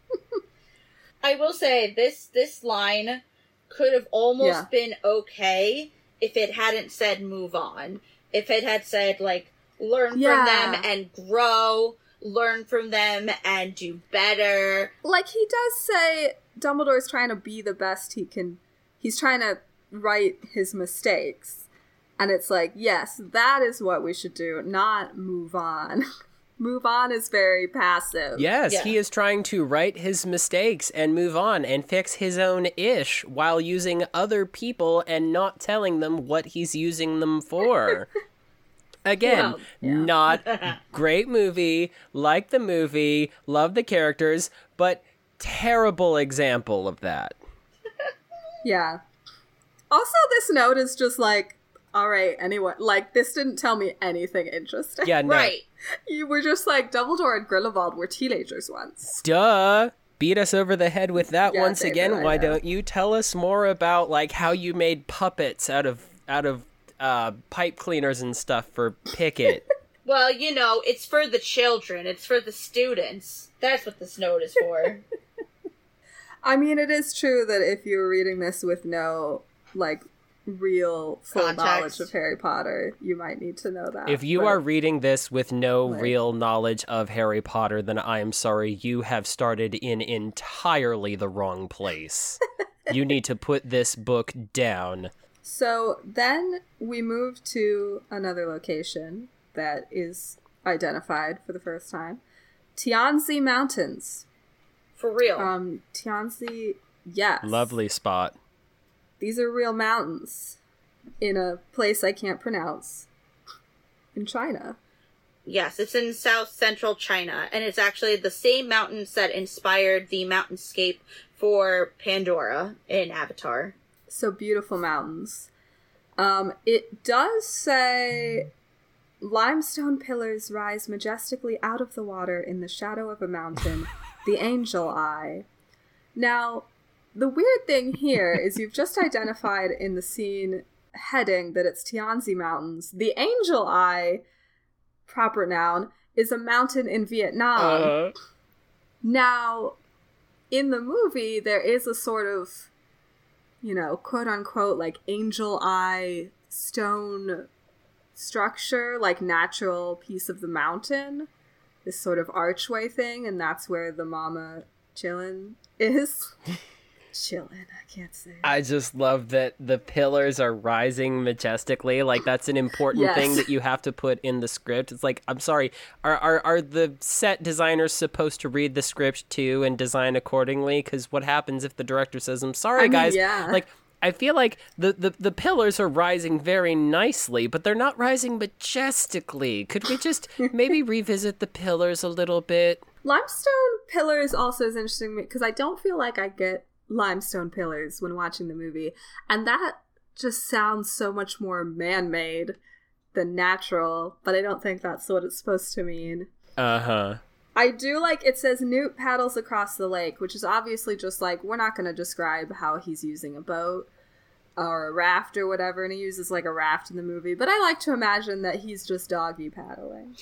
I will say this line could have almost been okay if it hadn't said move on. If it had said, like, learn from them and grow, learn from them and do better. Like, he does say Dumbledore's trying to be the best he can. He's trying to right his mistakes. And it's like, yes, that is what we should do, not move on. Move on is very passive. Yes, he is trying to right his mistakes and move on and fix his own ish while using other people and not telling them what he's using them for. Again, not great movie, like the movie, love the characters, but terrible example of that. Yeah. Also, this note is just like, all right, anyway, like, this didn't tell me anything interesting. Yeah, no. Right. You were just like, Dumbledore and Grindelwald were teenagers once. Duh. Beat us over the head with that once David, again. Why don't you tell us more about, like, how you made puppets out of pipe cleaners and stuff for Pickett? Well, you know, it's for the children. It's for the students. That's what this note is for. I mean, it is true that if you were reading this with no, like, real full Context. knowledge of Harry Potter, you might need to know that. If you But are reading this with no Like- real knowledge of Harry Potter, then I am sorry, you have started in entirely the wrong place. You need to put this book down. So then we move to another location that is identified for the first time. Tianzi Mountains. For real. Tianzi, yes. Lovely spot. These are real mountains in a place I can't pronounce in China. Yes, it's in south central China, and it's actually the same mountains that inspired the mountainscape for Pandora in Avatar. So beautiful mountains. It does say limestone pillars rise majestically out of the water in the shadow of a mountain, the Angel Eye. Now, the weird thing here is you've just identified in the scene heading that it's Tianzi Mountains. The Angel Eye, proper noun, is a mountain in Vietnam. Now, in the movie, there is a sort of, you know, quote unquote, like angel eye stone structure, like natural piece of the mountain, this sort of archway thing, and that's where the Mama Chillin is. Chillin', I can't say. I just love that the pillars are rising majestically. Like, that's an important Yes. thing that you have to put in the script. It's like, I'm sorry, are the set designers supposed to read the script too and design accordingly? Because what happens if the director says, I'm sorry, I mean, guys. yeah. Like, I feel like the pillars are rising very nicely, but they're not rising majestically. Could we just maybe revisit the pillars a little bit? Limestone pillars also is interesting to me because I don't feel like I get limestone pillars when watching the movie, and that just sounds so much more man-made than natural, but I don't think that's what it's supposed to mean. Uh-huh. I do like it says Newt paddles across the lake, which is obviously just like, we're not going to describe how he's using a boat or a raft or whatever, and he uses like a raft in the movie, but I like to imagine that he's just doggy paddling.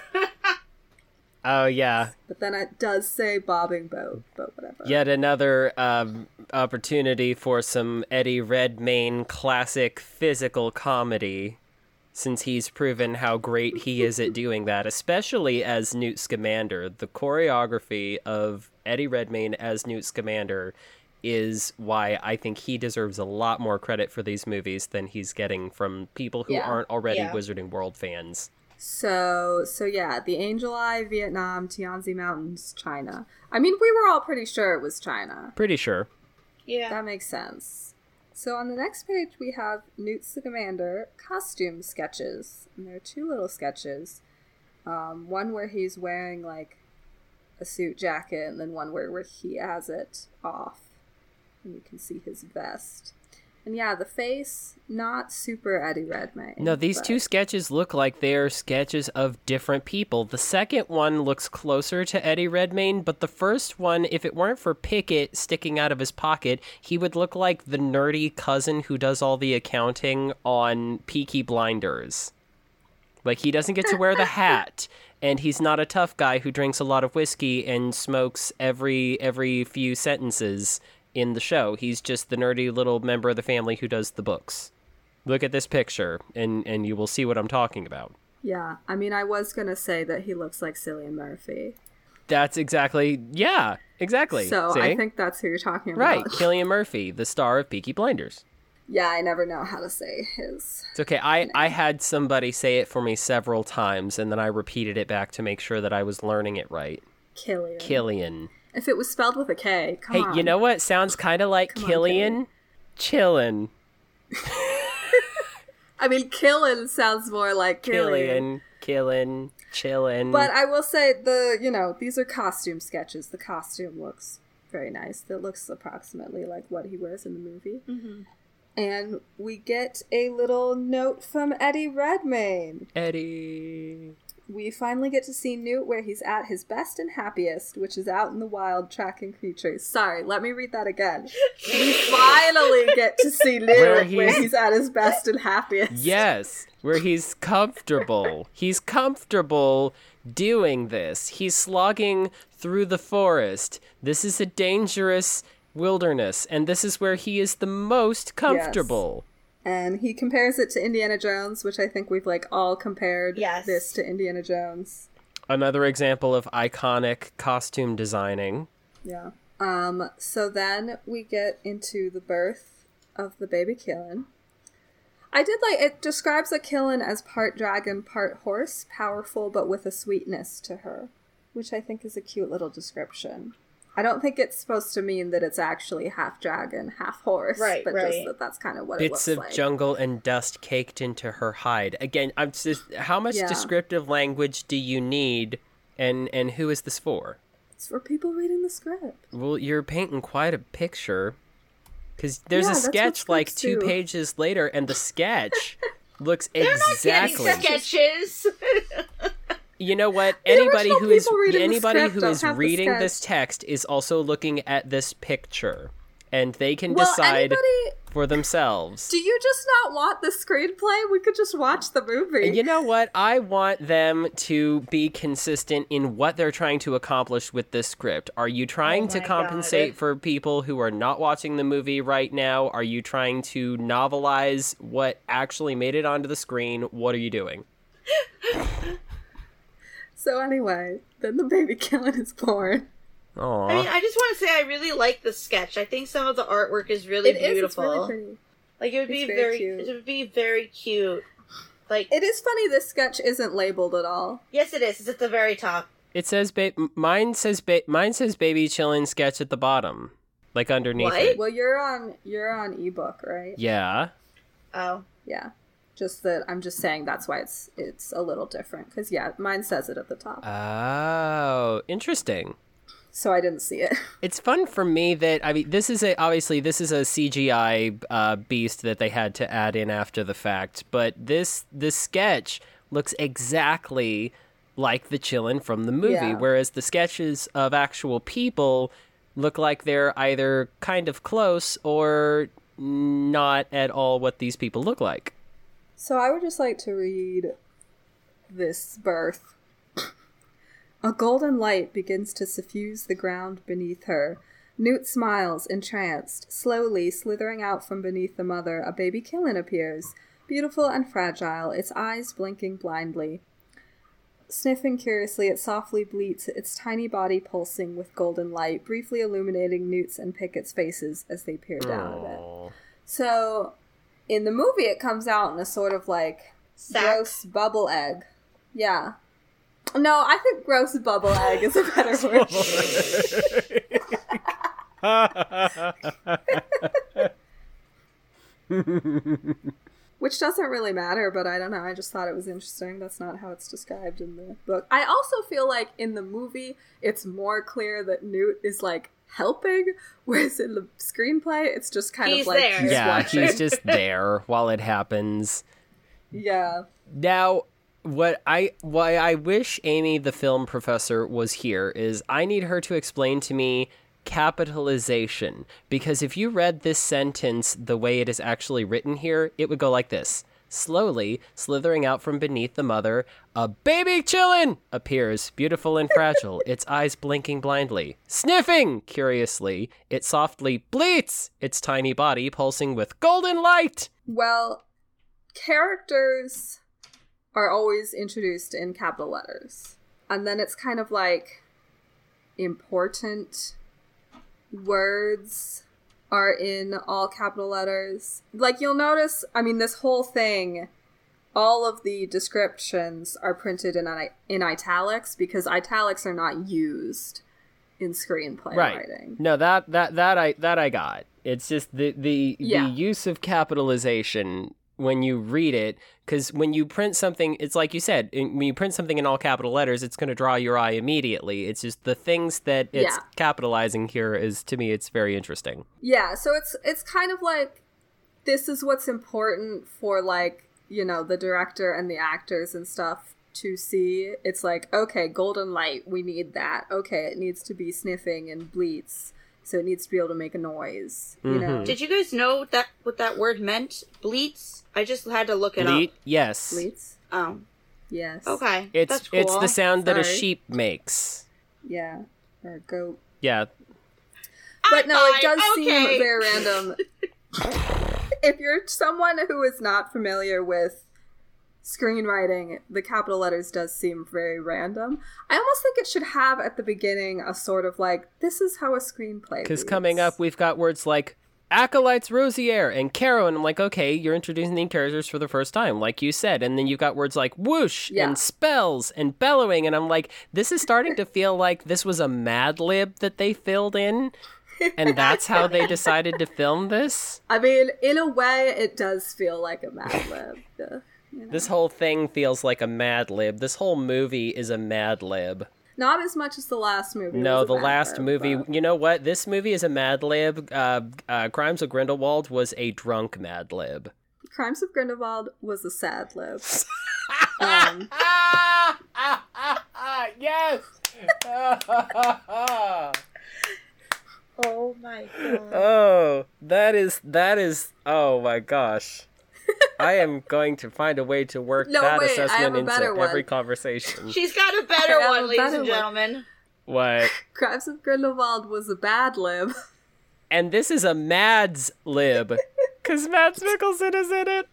Oh, yeah. But then it does say bobbing boat, but whatever. Yet another opportunity for some Eddie Redmayne classic physical comedy, since he's proven how great he is at doing that, especially as Newt Scamander. The choreography of Eddie Redmayne as Newt Scamander is why I think he deserves a lot more credit for these movies than he's getting from people who aren't already Wizarding World fans. So yeah, the Angel Eye, Vietnam, Tianzi Mountains, China. I mean, we were all pretty sure it was China. Pretty sure. Yeah. That makes sense. So on the next page, we have Newt Scamander costume sketches. And there are two little sketches. One where he's wearing, like, a suit jacket, and then one where he has it off. And you can see his vest. And yeah, the face, not super Eddie Redmayne. No, these two sketches look like they're sketches of different people. The second one looks closer to Eddie Redmayne, but the first one, if it weren't for Pickett sticking out of his pocket, he would look like the nerdy cousin who does all the accounting on Peaky Blinders. Like, he doesn't get to wear the hat, and he's not a tough guy who drinks a lot of whiskey and smokes every few sentences in the show. He's just the nerdy little member of the family who does the books. Look at this picture, and you will see what I'm talking about. Yeah, I mean, I was going to say that he looks like Cillian Murphy. That's exactly, yeah, exactly. So See? I think that's who you're talking about. Right, Cillian Murphy, the star of Peaky Blinders. Yeah, I never know how to say his. It's okay. I had somebody say it for me several times, and then I repeated it back to make sure that I was learning it right. Killian. If it was spelled with a K, come on. Hey, you know what? Sounds kind of like Killian? Chillin'. I mean, Killin sounds more like Killian. Killin', chillin'. But I will say, these are costume sketches. The costume looks very nice. It looks approximately like what he wears in the movie. Mm-hmm. And we get a little note from Eddie Redmayne. Eddie. We finally get to see Newt where he's at his best and happiest, which is out in the wild tracking creatures. Sorry, let me read that again. We finally get to see Newt where he's at his best and happiest. Yes, where he's comfortable. He's comfortable doing this. He's slogging through the forest. This is a dangerous wilderness, and this is where he is the most comfortable. Yes. And he compares it to Indiana Jones, which I think we've all compared this to Indiana Jones. Another example of iconic costume designing. Yeah. So then we get into the birth of the baby Killin. I did it describes a Killin as part dragon, part horse, powerful but with a sweetness to her, which I think is a cute little description. I don't think it's supposed to mean that it's actually half dragon, half horse, but just that's kind of what it looks like. Bits of jungle and dust caked into her hide. Again, I'm just, how much descriptive language do you need, and who is this for? It's for people reading the script. Well, you're painting quite a picture, because there's a sketch 2 pages later, and the sketch looks exactly. They're not getting sketches. You know what? Anybody who is reading this text is also looking at this picture, and they can decide for themselves. Do you just not want the screenplay? We could just watch the movie. You know what? I want them to be consistent in what they're trying to accomplish with this script. Are you trying to compensate for people who are not watching the movie right now? Are you trying to novelize what actually made it onto the screen? What are you doing? So anyway, then the baby Killin is born. Aww. I mean, I just want to say I really like the sketch. I think some of the artwork is really beautiful. It's really pretty. It would be very cute. It would be very cute. It is funny this sketch isn't labeled at all. Yes, it is. It's at the very top. It says mine says baby Chillin sketch at the bottom, underneath what? it. Well, you're on ebook, right? Yeah. Oh. Yeah. Just that I'm just saying that's why it's a little different. Because, mine says it at the top. Oh, interesting. So I didn't see it. It's fun for me that, this is a CGI beast that they had to add in after the fact. But this sketch looks exactly like the Chillin from the movie. Whereas the sketches of actual people look like they're either kind of close or not at all what these people look like. So I would just like to read this birth. A golden light begins to suffuse the ground beneath her. Newt smiles, entranced. Slowly, slithering out from beneath the mother, a baby Killin appears, beautiful and fragile, its eyes blinking blindly. Sniffing curiously, it softly bleats, its tiny body pulsing with golden light, briefly illuminating Newt's and Pickett's faces as they peer down at it. So, in the movie, it comes out in a sort of gross bubble egg. Yeah. No, I think gross bubble egg is a better word. Which doesn't really matter, but I don't know. I just thought it was interesting. That's not how it's described in the book. I also feel like in the movie, it's more clear that Newt is helping, whereas in the screenplay, it's just kind He's of like there. Yeah, watching. he's just there while it happens. Yeah. Now, why I wish Amy, the film professor, was here is I need her to explain to me capitalization. Because if you read this sentence the way it is actually written here, it would go like this. Slowly, slithering out from beneath the mother, a baby chillin' appears, beautiful and fragile, its eyes blinking blindly. Sniffing, curiously, it softly bleats, its tiny body pulsing with golden light. Well, characters are always introduced in capital letters. And then it's kind of like important words are in all capital letters. Like, you'll notice, I mean, this whole thing, all of the descriptions are printed in italics because italics are not used in screenplay writing. No, that I got. It's just the use of capitalization when you read it, because when you print something, it's like you said, when you print something in all capital letters, it's going to draw your eye immediately. It's just the things that it's capitalizing here is, to me, it's very interesting. Yeah, so it's kind of like, this is what's important for, like, you know, the director and the actors and stuff to see. It's like, okay, golden light, we need that. Okay, it needs to be sniffing and bleats. So it needs to be able to make a noise, you know? Did you guys know what that word meant? Bleats? I just had to look it up. Yes. Bleats? Oh. Yes. Okay. It's That's cool. the sound that a Sorry. sheep makes. Yeah. Or a goat. Yeah. But no, it does Okay. seem very random. If you're someone who is not familiar with screenwriting, the capital letters does seem very random. I almost think it should have at the beginning a sort of like, this is how a screenplay Because reads. coming up, we've got words like Acolytes Rosier and Caro, and I'm like, okay, you're introducing the characters for the first time, like you said. And then you've got words like whoosh and spells and bellowing, and I'm like, this is starting to feel like this was a Mad Lib that they filled in, and that's how they decided to film this. I mean, in a way, it does feel like a Mad Lib. You know? This whole thing feels like a Mad Lib. This whole movie is a Mad Lib. Not as much as the last movie. No, was a the Mad last Lib, movie, but- you know what? This movie is a Mad Lib. Crimes of Grindelwald was a drunk Mad Lib. Crimes of Grindelwald was a sad lib. Yes! Oh my god. Oh, that is, oh my gosh. I am going to find a way to work No, that wait, I have assessment a into better every one. conversation. She's got a better I have one, a ladies better and one. gentlemen. What? Crimes of Grindelwald was a bad lib. And this is a Mads Lib. Because Mads Mikkelsen is in it.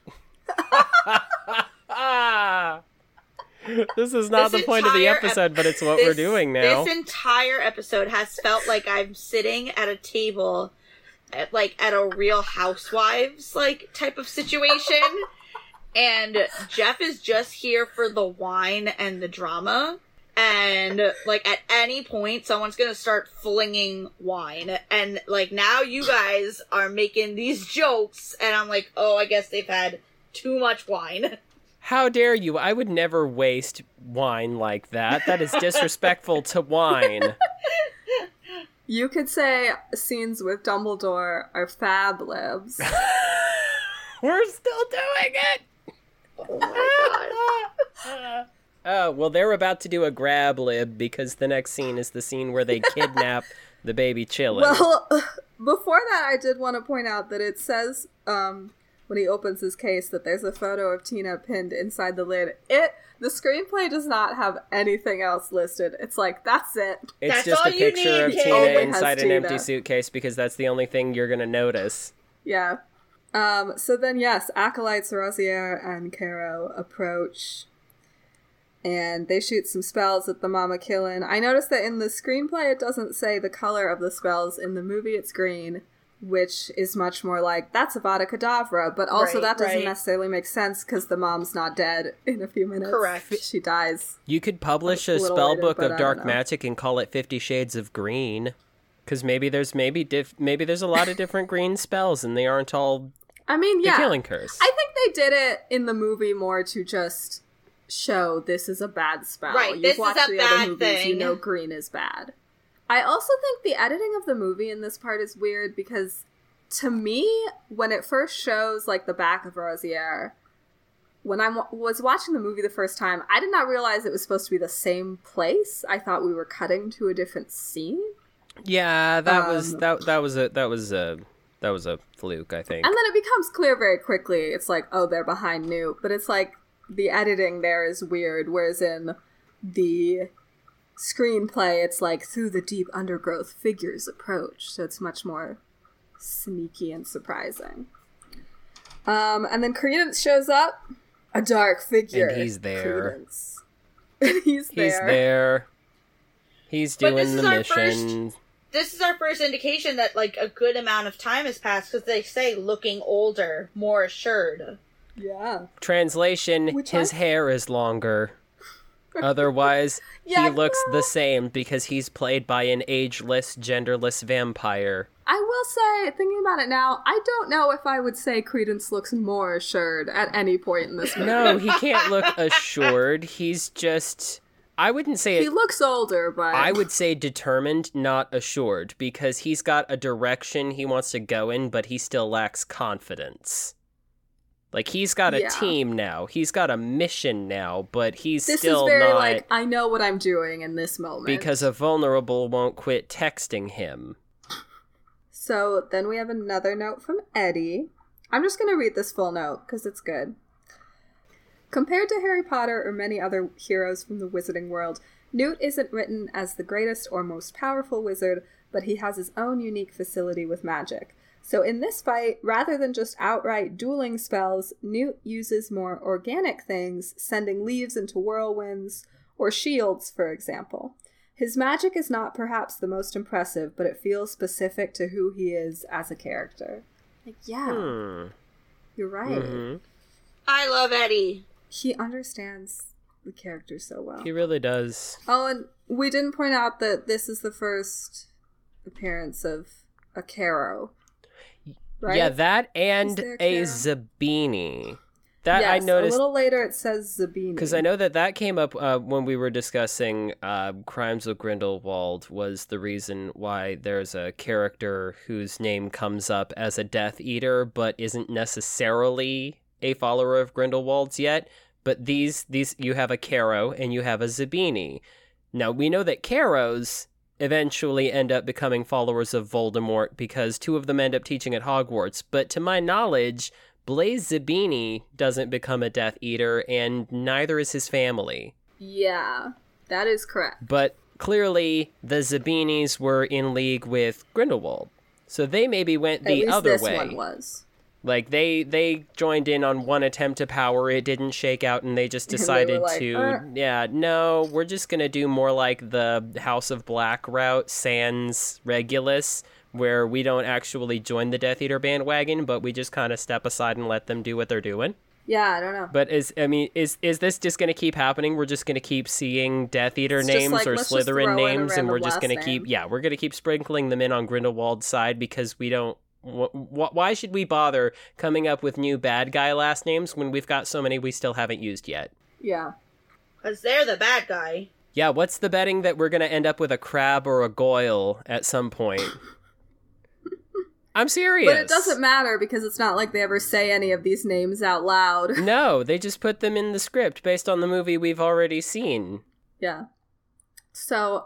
This is not This the point of the entire episode, but it's what we're doing now. This entire episode has felt like I'm sitting at a table at a Real Housewives type of situation, and Jeff is just here for the wine and the drama. And at any point, someone's gonna start flinging wine, and now you guys are making these jokes, and I'm like, oh, I guess they've had too much wine. How dare you? I would never waste wine like that. That is disrespectful to wine. You could say scenes with Dumbledore are fab libs. We're still doing it! Oh my god. Oh, well, they're about to do a grab lib because the next scene is the scene where they kidnap the baby Chillin. Well, before that, I did want to point out that it says, when he opens his case, that there's a photo of Tina pinned inside the lid. The screenplay does not have anything else listed. It's like, that's it. It's That's just all a you picture of need, Tina Only has inside an Tina. empty suitcase because that's the only thing you're going to notice. Yeah. So then, yes, Acolytes Rosier and Caro approach, and they shoot some spells at the Mama Killin. I noticed that in the screenplay, it doesn't say the color of the spells. In the movie, it's green, which is much more like, that's Avada Kedavra, but also Right, that doesn't right. necessarily make sense because the mom's not dead in a few minutes. Correct. She dies. You could publish a A little spell later, book but I of dark don't know. magic and call it 50 Shades of Green. Because maybe there's a lot of different green spells and they aren't all I mean, the yeah. killing curse. I think they did it in the movie more to just show this is a bad spell. Right, You've this is watched a the bad other movies, you thing. know green is bad. I also think the editing of the movie in this part is weird because, to me, when it first shows, like, the back of Rosier, when I was watching the movie the first time, I did not realize it was supposed to be the same place. I thought we were cutting to a different scene. Yeah, that was a fluke, I think. And then it becomes clear very quickly. It's like, oh, they're behind Newt. But it's like, the editing there is weird, whereas in the screenplay, it's like, through the deep undergrowth, figures approach. So it's much more sneaky and surprising. And then Credence shows up. A dark figure. And he's there. Credence. He's there. He's doing the mission. This is our first indication that, like, a good amount of time has passed, because they say looking older, more assured. Yeah. Translation, his hair is longer. Otherwise, he looks the same because he's played by an ageless, genderless vampire. I will say, thinking about it now, I don't know if I would say Credence looks more assured at any point in this movie. No, he can't look assured. He's just... I wouldn't say he looks older, but... I would say determined, not assured, because he's got a direction he wants to go in, but he still lacks confidence. Like, he's got a team now. He's got a mission now, but he's still not... This is very, like, I know what I'm doing in this moment. Because a vulnerable won't quit texting him. So, then we have another note from Eddie. I'm just going to read this full note, because it's good. Compared to Harry Potter or many other heroes from the wizarding world, Newt isn't written as the greatest or most powerful wizard, but he has his own unique facility with magic. So in this fight, rather than just outright dueling spells, Newt uses more organic things, sending leaves into whirlwinds, or shields, for example. His magic is not perhaps the most impressive, but it feels specific to who he is as a character. Like, yeah, you're right. Mm-hmm. I love Eddie. He understands the character so well. He really does. Oh, and we didn't point out that this is the first appearance of a Caro. Right? Yeah, that and a Zabini. That yes, I noticed. A little later it says Zabini. Because I know that came up when we were discussing Crimes of Grindelwald, was the reason why there's a character whose name comes up as a Death Eater, but isn't necessarily a follower of Grindelwald's yet. But these you have a Caro and you have a Zabini. Now, we know that Caros eventually end up becoming followers of Voldemort because two of them end up teaching at Hogwarts. But to my knowledge, Blaise Zabini doesn't become a Death Eater, and neither is his family. Yeah, that is correct. But clearly, the Zabinis were in league with Grindelwald. So they maybe went the other way. At least this one was. Like, they joined in on one attempt to power, it didn't shake out, and they just decided no, we're just gonna do more like the House of Black route, sans Regulus, where we don't actually join the Death Eater bandwagon, but we just kind of step aside and let them do what they're doing. Yeah, I don't know. But is this just going to keep happening? We're just going to keep seeing Death Eater names or Slytherin names, and we're just going to keep we're going to keep sprinkling them in on Grindelwald's side because we don't. Why should we bother coming up with new bad guy last names when we've got so many we still haven't used yet? Yeah. Because they're the bad guy. Yeah, what's the betting that we're going to end up with a Crabbe or a Goyle at some point? I'm serious. But it doesn't matter because it's not like they ever say any of these names out loud. No, they just put them in the script based on the movie we've already seen. Yeah. So,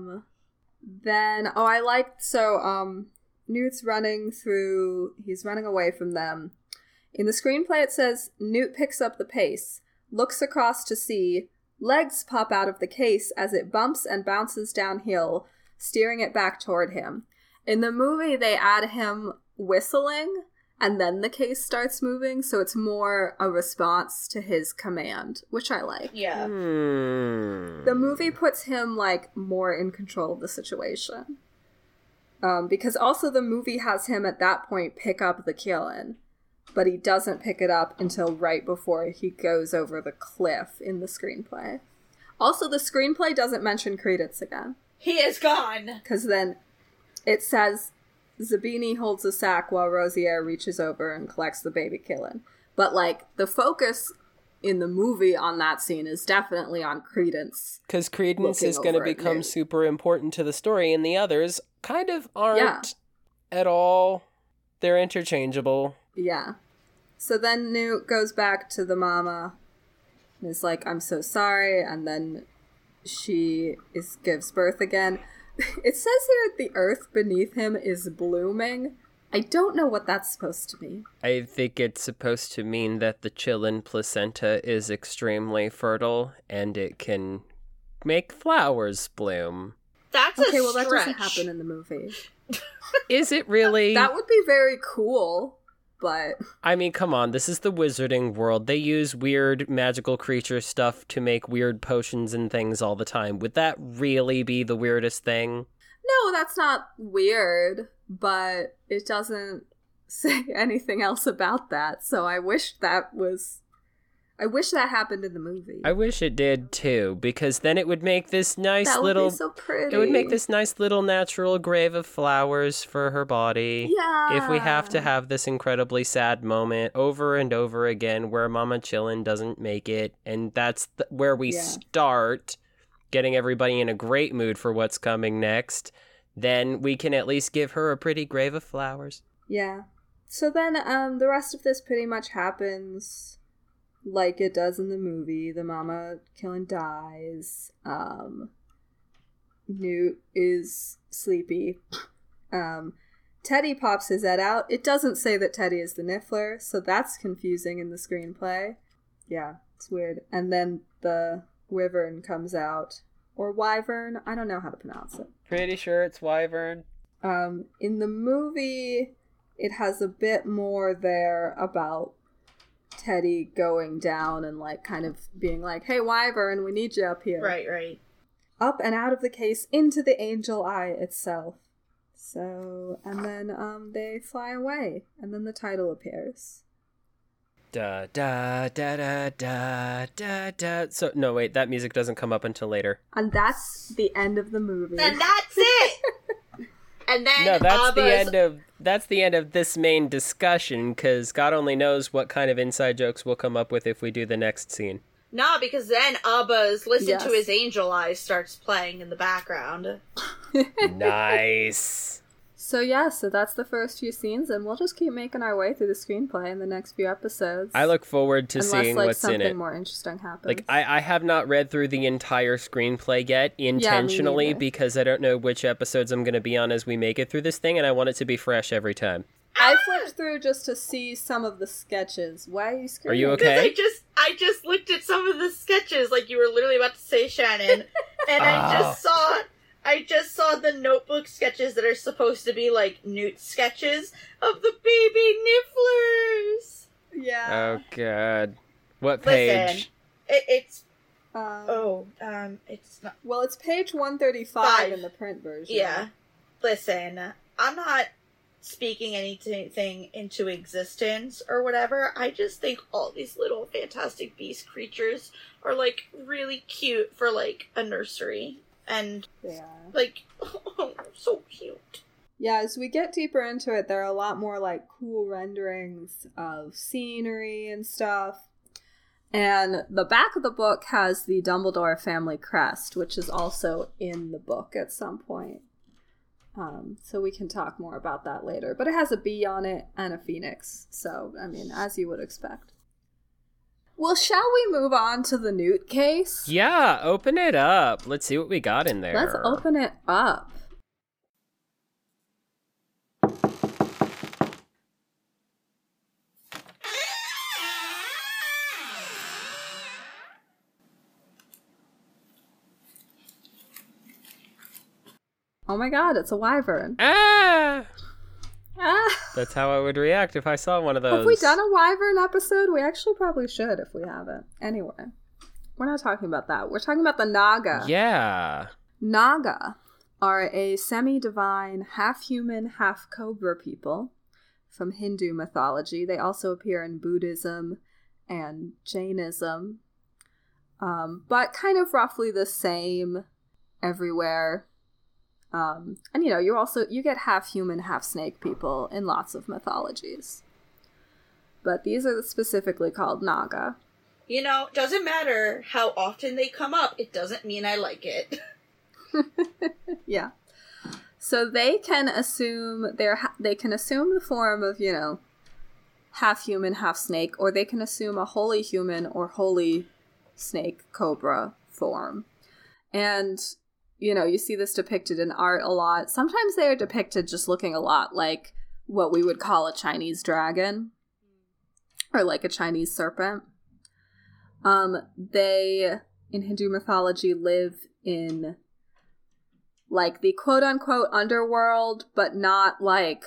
Newt's he's running away from them. In the screenplay it says, Newt picks up the pace, looks across to see, legs pop out of the case as it bumps and bounces downhill, steering it back toward him. In the movie, they add him whistling, and then the case starts moving, so it's more a response to his command, which I like. Yeah. The movie puts him, like, more in control of the situation. Because also the movie has him at that point pick up the Killin, but he doesn't pick it up until right before he goes over the cliff in the screenplay. Also, the screenplay doesn't mention Credence again. He is gone! Because then it says Zabini holds a sack while Rosier reaches over and collects the baby Killin. But, like, the focus in the movie on that scene is definitely on Credence. Because Credence looking is going to over at become Newt. super important to the story, and the others kind of aren't at all. They're interchangeable. Yeah. So then Newt goes back to the mama and is like, I'm so sorry, and then she gives birth again. It says here the earth beneath him is blooming. I don't know what that's supposed to mean. I think it's supposed to mean that the chillin placenta is extremely fertile, and it can make flowers bloom. That's Okay, a well that stretch. doesn't happen in the movie. Is it really? That would be very cool, but... I mean, come on, this is the wizarding world. They use weird magical creature stuff to make weird potions and things all the time. Would that really be the weirdest thing? No, that's not weird, but it doesn't say anything else about that, so I wish that happened in the movie. I wish it did too, because then it would make this nice that little... would be so pretty. It would make this nice little natural grave of flowers for her body. Yeah. If we have to have this incredibly sad moment over and over again where Mama Chillin doesn't make it, and that's where we start getting everybody in a great mood for what's coming next, then we can at least give her a pretty grave of flowers. Yeah. So then the rest of this pretty much happens like it does in the movie. The Mama Chillin dies. Newt is sleepy. Teddy pops his head out. It doesn't say that Teddy is the Niffler, so that's confusing in the screenplay. Yeah, it's weird. And then the Wyvern comes out. Or Wyvern, I don't know how to pronounce it. Pretty sure it's Wyvern. In the movie, it has a bit more there about Teddy going down and like kind of being like, hey Wyvern, we need you up here. Right. Up and out of the case into the Angel Eye itself. So, and then they fly away, and then the title appears. Da da da da da da da. So no, wait, that music doesn't come up until later. And that's the end of the movie. And that's it. And then No, Abba's... that's the end of this main discussion, because God only knows what kind of inside jokes we'll come up with if we do the next scene. No, because then Abba's Listen Yes. to His Angel Eyes starts playing in the background. Nice. So yeah, so that's the first few scenes, and we'll just keep making our way through the screenplay in the next few episodes. I look forward to unless, seeing like, what's in something it. more interesting happens. Like, I have not read through the entire screenplay yet, intentionally, neither. because I don't know which episodes I'm going to be on as we make it through this thing, and I want it to be fresh every time. I flipped through just to see some of the sketches. Why are you screaming? Are you okay? Because I just looked at some of the sketches, like you were literally about to say, Shannon, and I just saw the Notebook sketches that are supposed to be like Newt sketches of the baby Nifflers. Yeah. Oh, God. What page? It's not. Well, it's page 135 in the print version. Yeah. Listen, I'm not speaking anything into existence or whatever. I just think all these little Fantastic Beast creatures are like really cute for like a nursery. And Yeah. like, oh, so cute. Yeah, as we get deeper into it, there are a lot more like cool renderings of scenery and stuff. And the back of the book has the Dumbledore family crest, which is also in the book at some point. So we can talk more about that later. But it has a bee on it and a phoenix. So, I mean, as you would expect. Well, shall we move on to the Newt case? Yeah, open it up. Let's see what we got in there. Let's open it up. Oh my god, it's a wyvern. Ah! Ah! That's how I would react if I saw one of those. Have we done a wyvern episode? We actually probably should if we haven't. Anyway, we're not talking about that. We're talking about the Naga. Yeah. Naga are a semi-divine, half-human, half-cobra people from Hindu mythology. They also appear in Buddhism and Jainism, but kind of roughly the same everywhere. And you know, you get half human, half snake people in lots of mythologies. But these are specifically called Naga. You know, doesn't matter how often they come up, it doesn't mean I like it. Yeah. So they can assume they can assume the form of, half human, half snake, or they can assume a wholly human or wholly snake cobra form. And, you see this depicted in art a lot. Sometimes they are depicted just looking a lot like what we would call a Chinese dragon or like a Chinese serpent. They, in Hindu mythology, live in like the quote-unquote underworld, but not like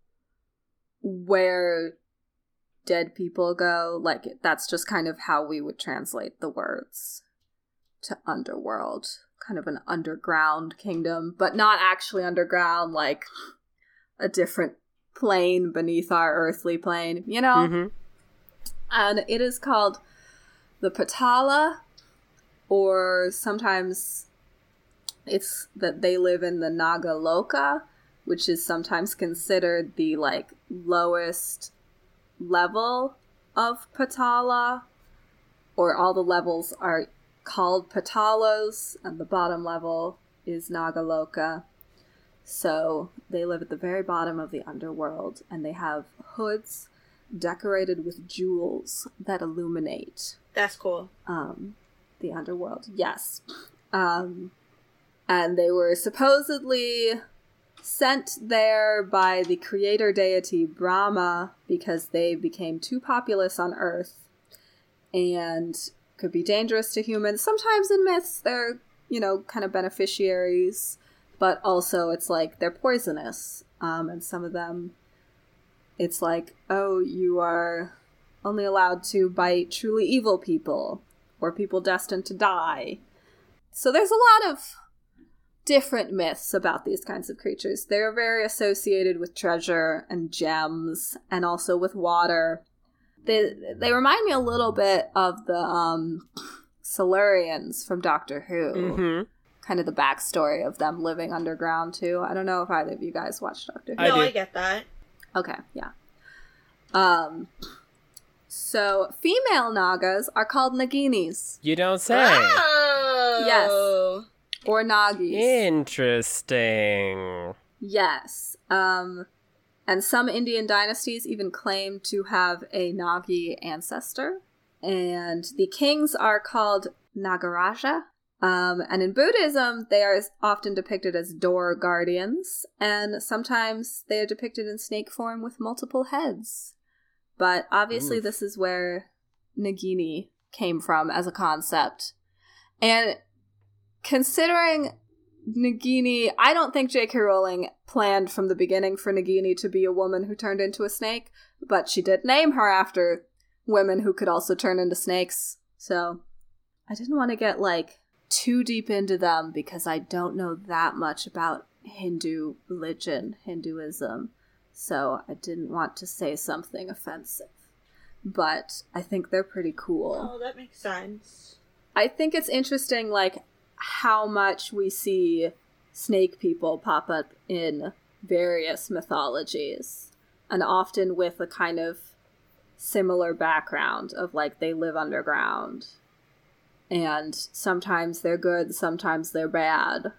where dead people go. Like, that's just kind of how we would translate the words to underworld. Kind of an underground kingdom, but not actually underground, like a different plane beneath our earthly plane, Mm-hmm. And it is called the Patala, or sometimes it's that they live in the Nagaloka, which is sometimes considered the like lowest level of Patala, or all the levels are called Patalos, and the bottom level is Nagaloka. So they live at the very bottom of the underworld, and they have hoods decorated with jewels that illuminate That's cool. the underworld. Yes. And they were supposedly sent there by the creator deity Brahma because they became too populous on Earth and could be dangerous to humans. Sometimes in myths they're, kind of beneficiaries, but also it's like they're poisonous. And some of them, it's like, oh, you are only allowed to bite truly evil people or people destined to die. So there's a lot of different myths about these kinds of creatures. They're very associated with treasure and gems and also with water. They remind me a little bit of the Silurians from Doctor Who. Mm-hmm. Kind of the backstory of them living underground too. I don't know if either of you guys watched Doctor Who. I get that. Okay, yeah. So female Nagas are called Naginis. You don't say. Oh! Yes. Or Nagis. Interesting. Yes. And some Indian dynasties even claim to have a Nagi ancestor. And the kings are called Nagaraja. And in Buddhism, they are often depicted as door guardians. And sometimes they are depicted in snake form with multiple heads. But obviously this is where Nagini came from as a concept. And considering Nagini, I don't think J.K. Rowling planned from the beginning for Nagini to be a woman who turned into a snake, but she did name her after women who could also turn into snakes. So I didn't want to get too deep into them because I don't know that much about Hindu religion, Hinduism. So I didn't want to say something offensive. But I think they're pretty cool. Oh, that makes sense. I think it's interesting, how much we see snake people pop up in various mythologies. And often with a kind of similar background of, they live underground. And sometimes they're good, sometimes they're bad.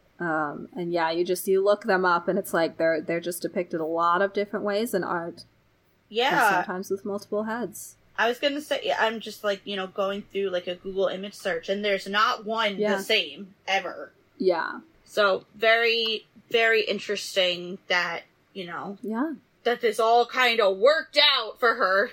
And yeah, you look them up and it's they're just depicted a lot of different ways in art. Yeah. And sometimes with multiple heads. I was gonna say, I'm just going through a Google image search and there's not one the same ever. Yeah. So very, very interesting that, Yeah. that this all kind of worked out for her.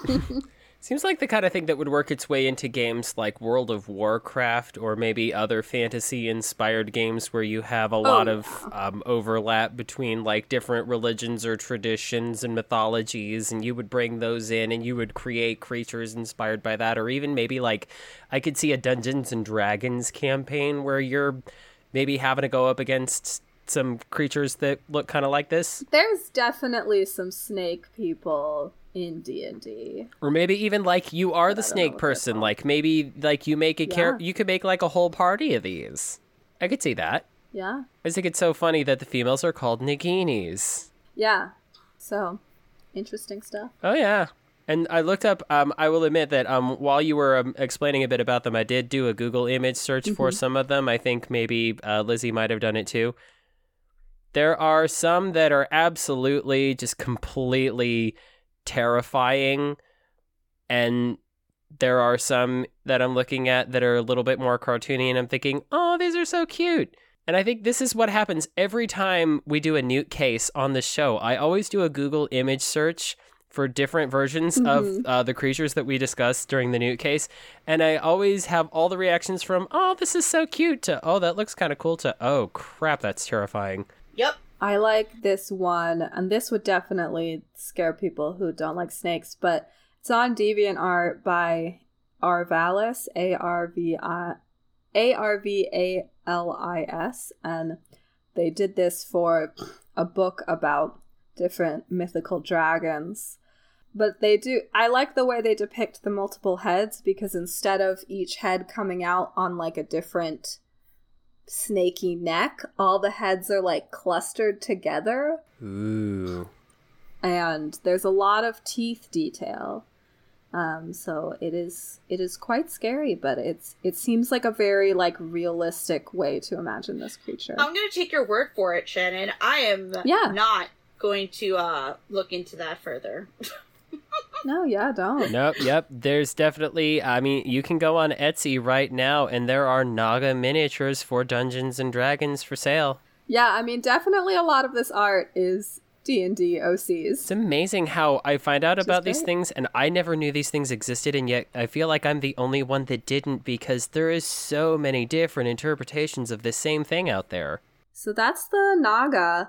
Seems like the kind of thing that would work its way into games like World of Warcraft or maybe other fantasy-inspired games where you have a lot of overlap between different religions or traditions and mythologies, and you would bring those in and you would create creatures inspired by that. Or even maybe I could see a Dungeons and Dragons campaign where you're maybe having to go up against some creatures that look kind of like this. There's definitely some snake people in D&D. Or maybe even you are the snake person. Maybe you make a you could make a whole party of these. I could see that. Yeah. I just think it's so funny that the females are called Naginis. Yeah. So, interesting stuff. Oh yeah. And I looked up, I will admit that while you were explaining a bit about them, I did do a Google image search for some of them. I think maybe Lizzie might have done it too. There are some that are absolutely just completely terrifying. And there are some that I'm looking at that are a little bit more cartoony, and I'm thinking, oh, these are so cute. And I think this is what happens every time we do a Newt case on the show. I always do a Google image search for different versions of the creatures that we discussed during the Newt case. And I always have all the reactions from, oh, this is so cute, to, oh, that looks kind of cool, to, oh, crap, that's terrifying. Yep. I like this one, and this would definitely scare people who don't like snakes, but it's on DeviantArt by Arvalis, Arvalis, and they did this for a book about different mythical dragons. But I like the way they depict the multiple heads, because instead of each head coming out on like a different snaky neck, all the heads are like clustered together. Ooh. And there's a lot of teeth detail. So it is quite scary, but it seems like a very like realistic way to imagine this creature. I'm going to take your word for it, Shannon. I am not going to look into that further. No, don't. Nope, yep. There's definitely, I mean, you can go on Etsy right now, and there are Naga miniatures for Dungeons and Dragons for sale. Yeah, I mean, definitely a lot of this art is D&D OCs. It's amazing how I find out about these things, and I never knew these things existed, and yet I feel like I'm the only one that didn't, because there is so many different interpretations of this same thing out there. So that's the Naga.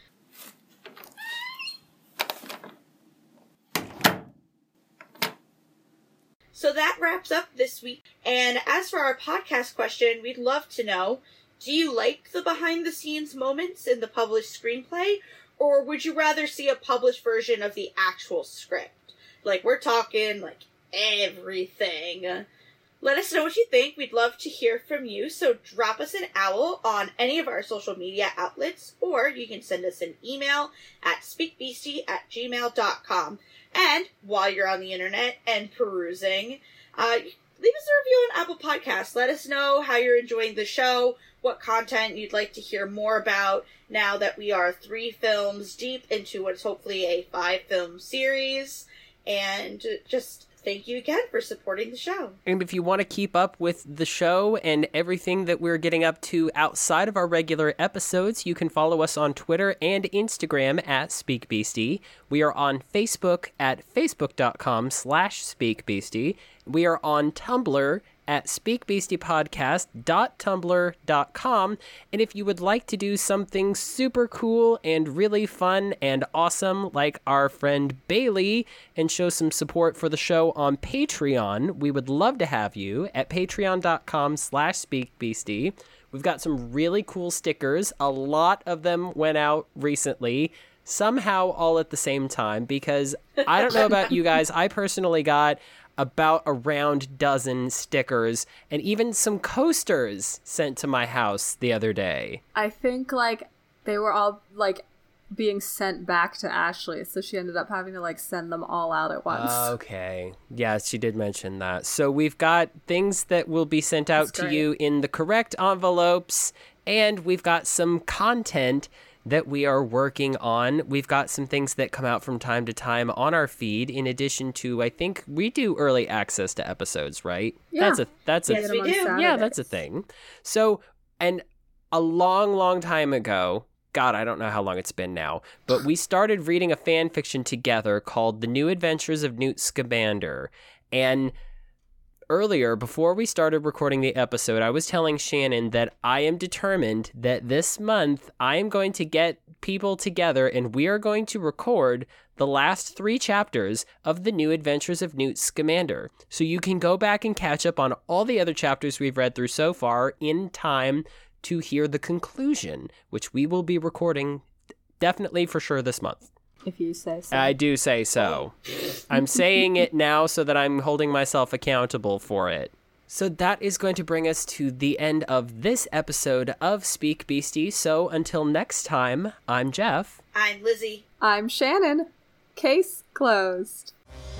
So that wraps up this week. And as for our podcast question, we'd love to know, do you like the behind-the-scenes moments in the published screenplay, or would you rather see a published version of the actual script? Like, we're talking, like, everything. Let us know what you think. We'd love to hear from you, so drop us an owl on any of our social media outlets, or you can send us an email at speakbeastie@gmail.com. And while you're on the internet and perusing, leave us a review on Apple Podcasts. Let us know how you're enjoying the show, what content you'd like to hear more about now that we are 3 films deep into what's hopefully a 5-film series. And just thank you again for supporting the show. And if you want to keep up with the show and everything that we're getting up to outside of our regular episodes, you can follow us on Twitter and Instagram at SpeakBeastie. We are on Facebook at facebook.com/SpeakBeastie. We are on Tumblr at speakbeastiepodcast.tumblr.com. And if you would like to do something super cool and really fun and awesome like our friend Bailey and show some support for the show on Patreon, we would love to have you at patreon.com/speakbeastie. We've got some really cool stickers. A lot of them went out recently, somehow all at the same time, because I don't know about you guys, I personally got about around dozen stickers and even some coasters sent to my house the other day. I think like they were all like being sent back to Ashley, so she ended up having to like send them all out at once. Okay. Yeah, she did mention that. So we've got things that will be sent out to you in the correct envelopes, and we've got some content that we are working on. We've got some things that come out from time to time on our feed, in addition to, I think we do early access to episodes, right? Yeah. That's Yes, we do. yeah, that's a thing. So, and a long time ago, God, I don't know how long it's been now, but we started reading a fan fiction together called The New Adventures of Newt Scamander. And earlier, before we started recording the episode, I was telling Shannon that I am determined that this month I am going to get people together and we are going to record the last 3 chapters of The New Adventures of Newt Scamander. So you can go back and catch up on all the other chapters we've read through so far in time to hear the conclusion, which we will be recording definitely for sure this month. If you say so. I do say so. I'm saying it now so that I'm holding myself accountable for it. So that is going to bring us to the end of this episode of Speak Beastie. So until next time, I'm Jeff. I'm Lizzie. I'm Shannon. Case closed.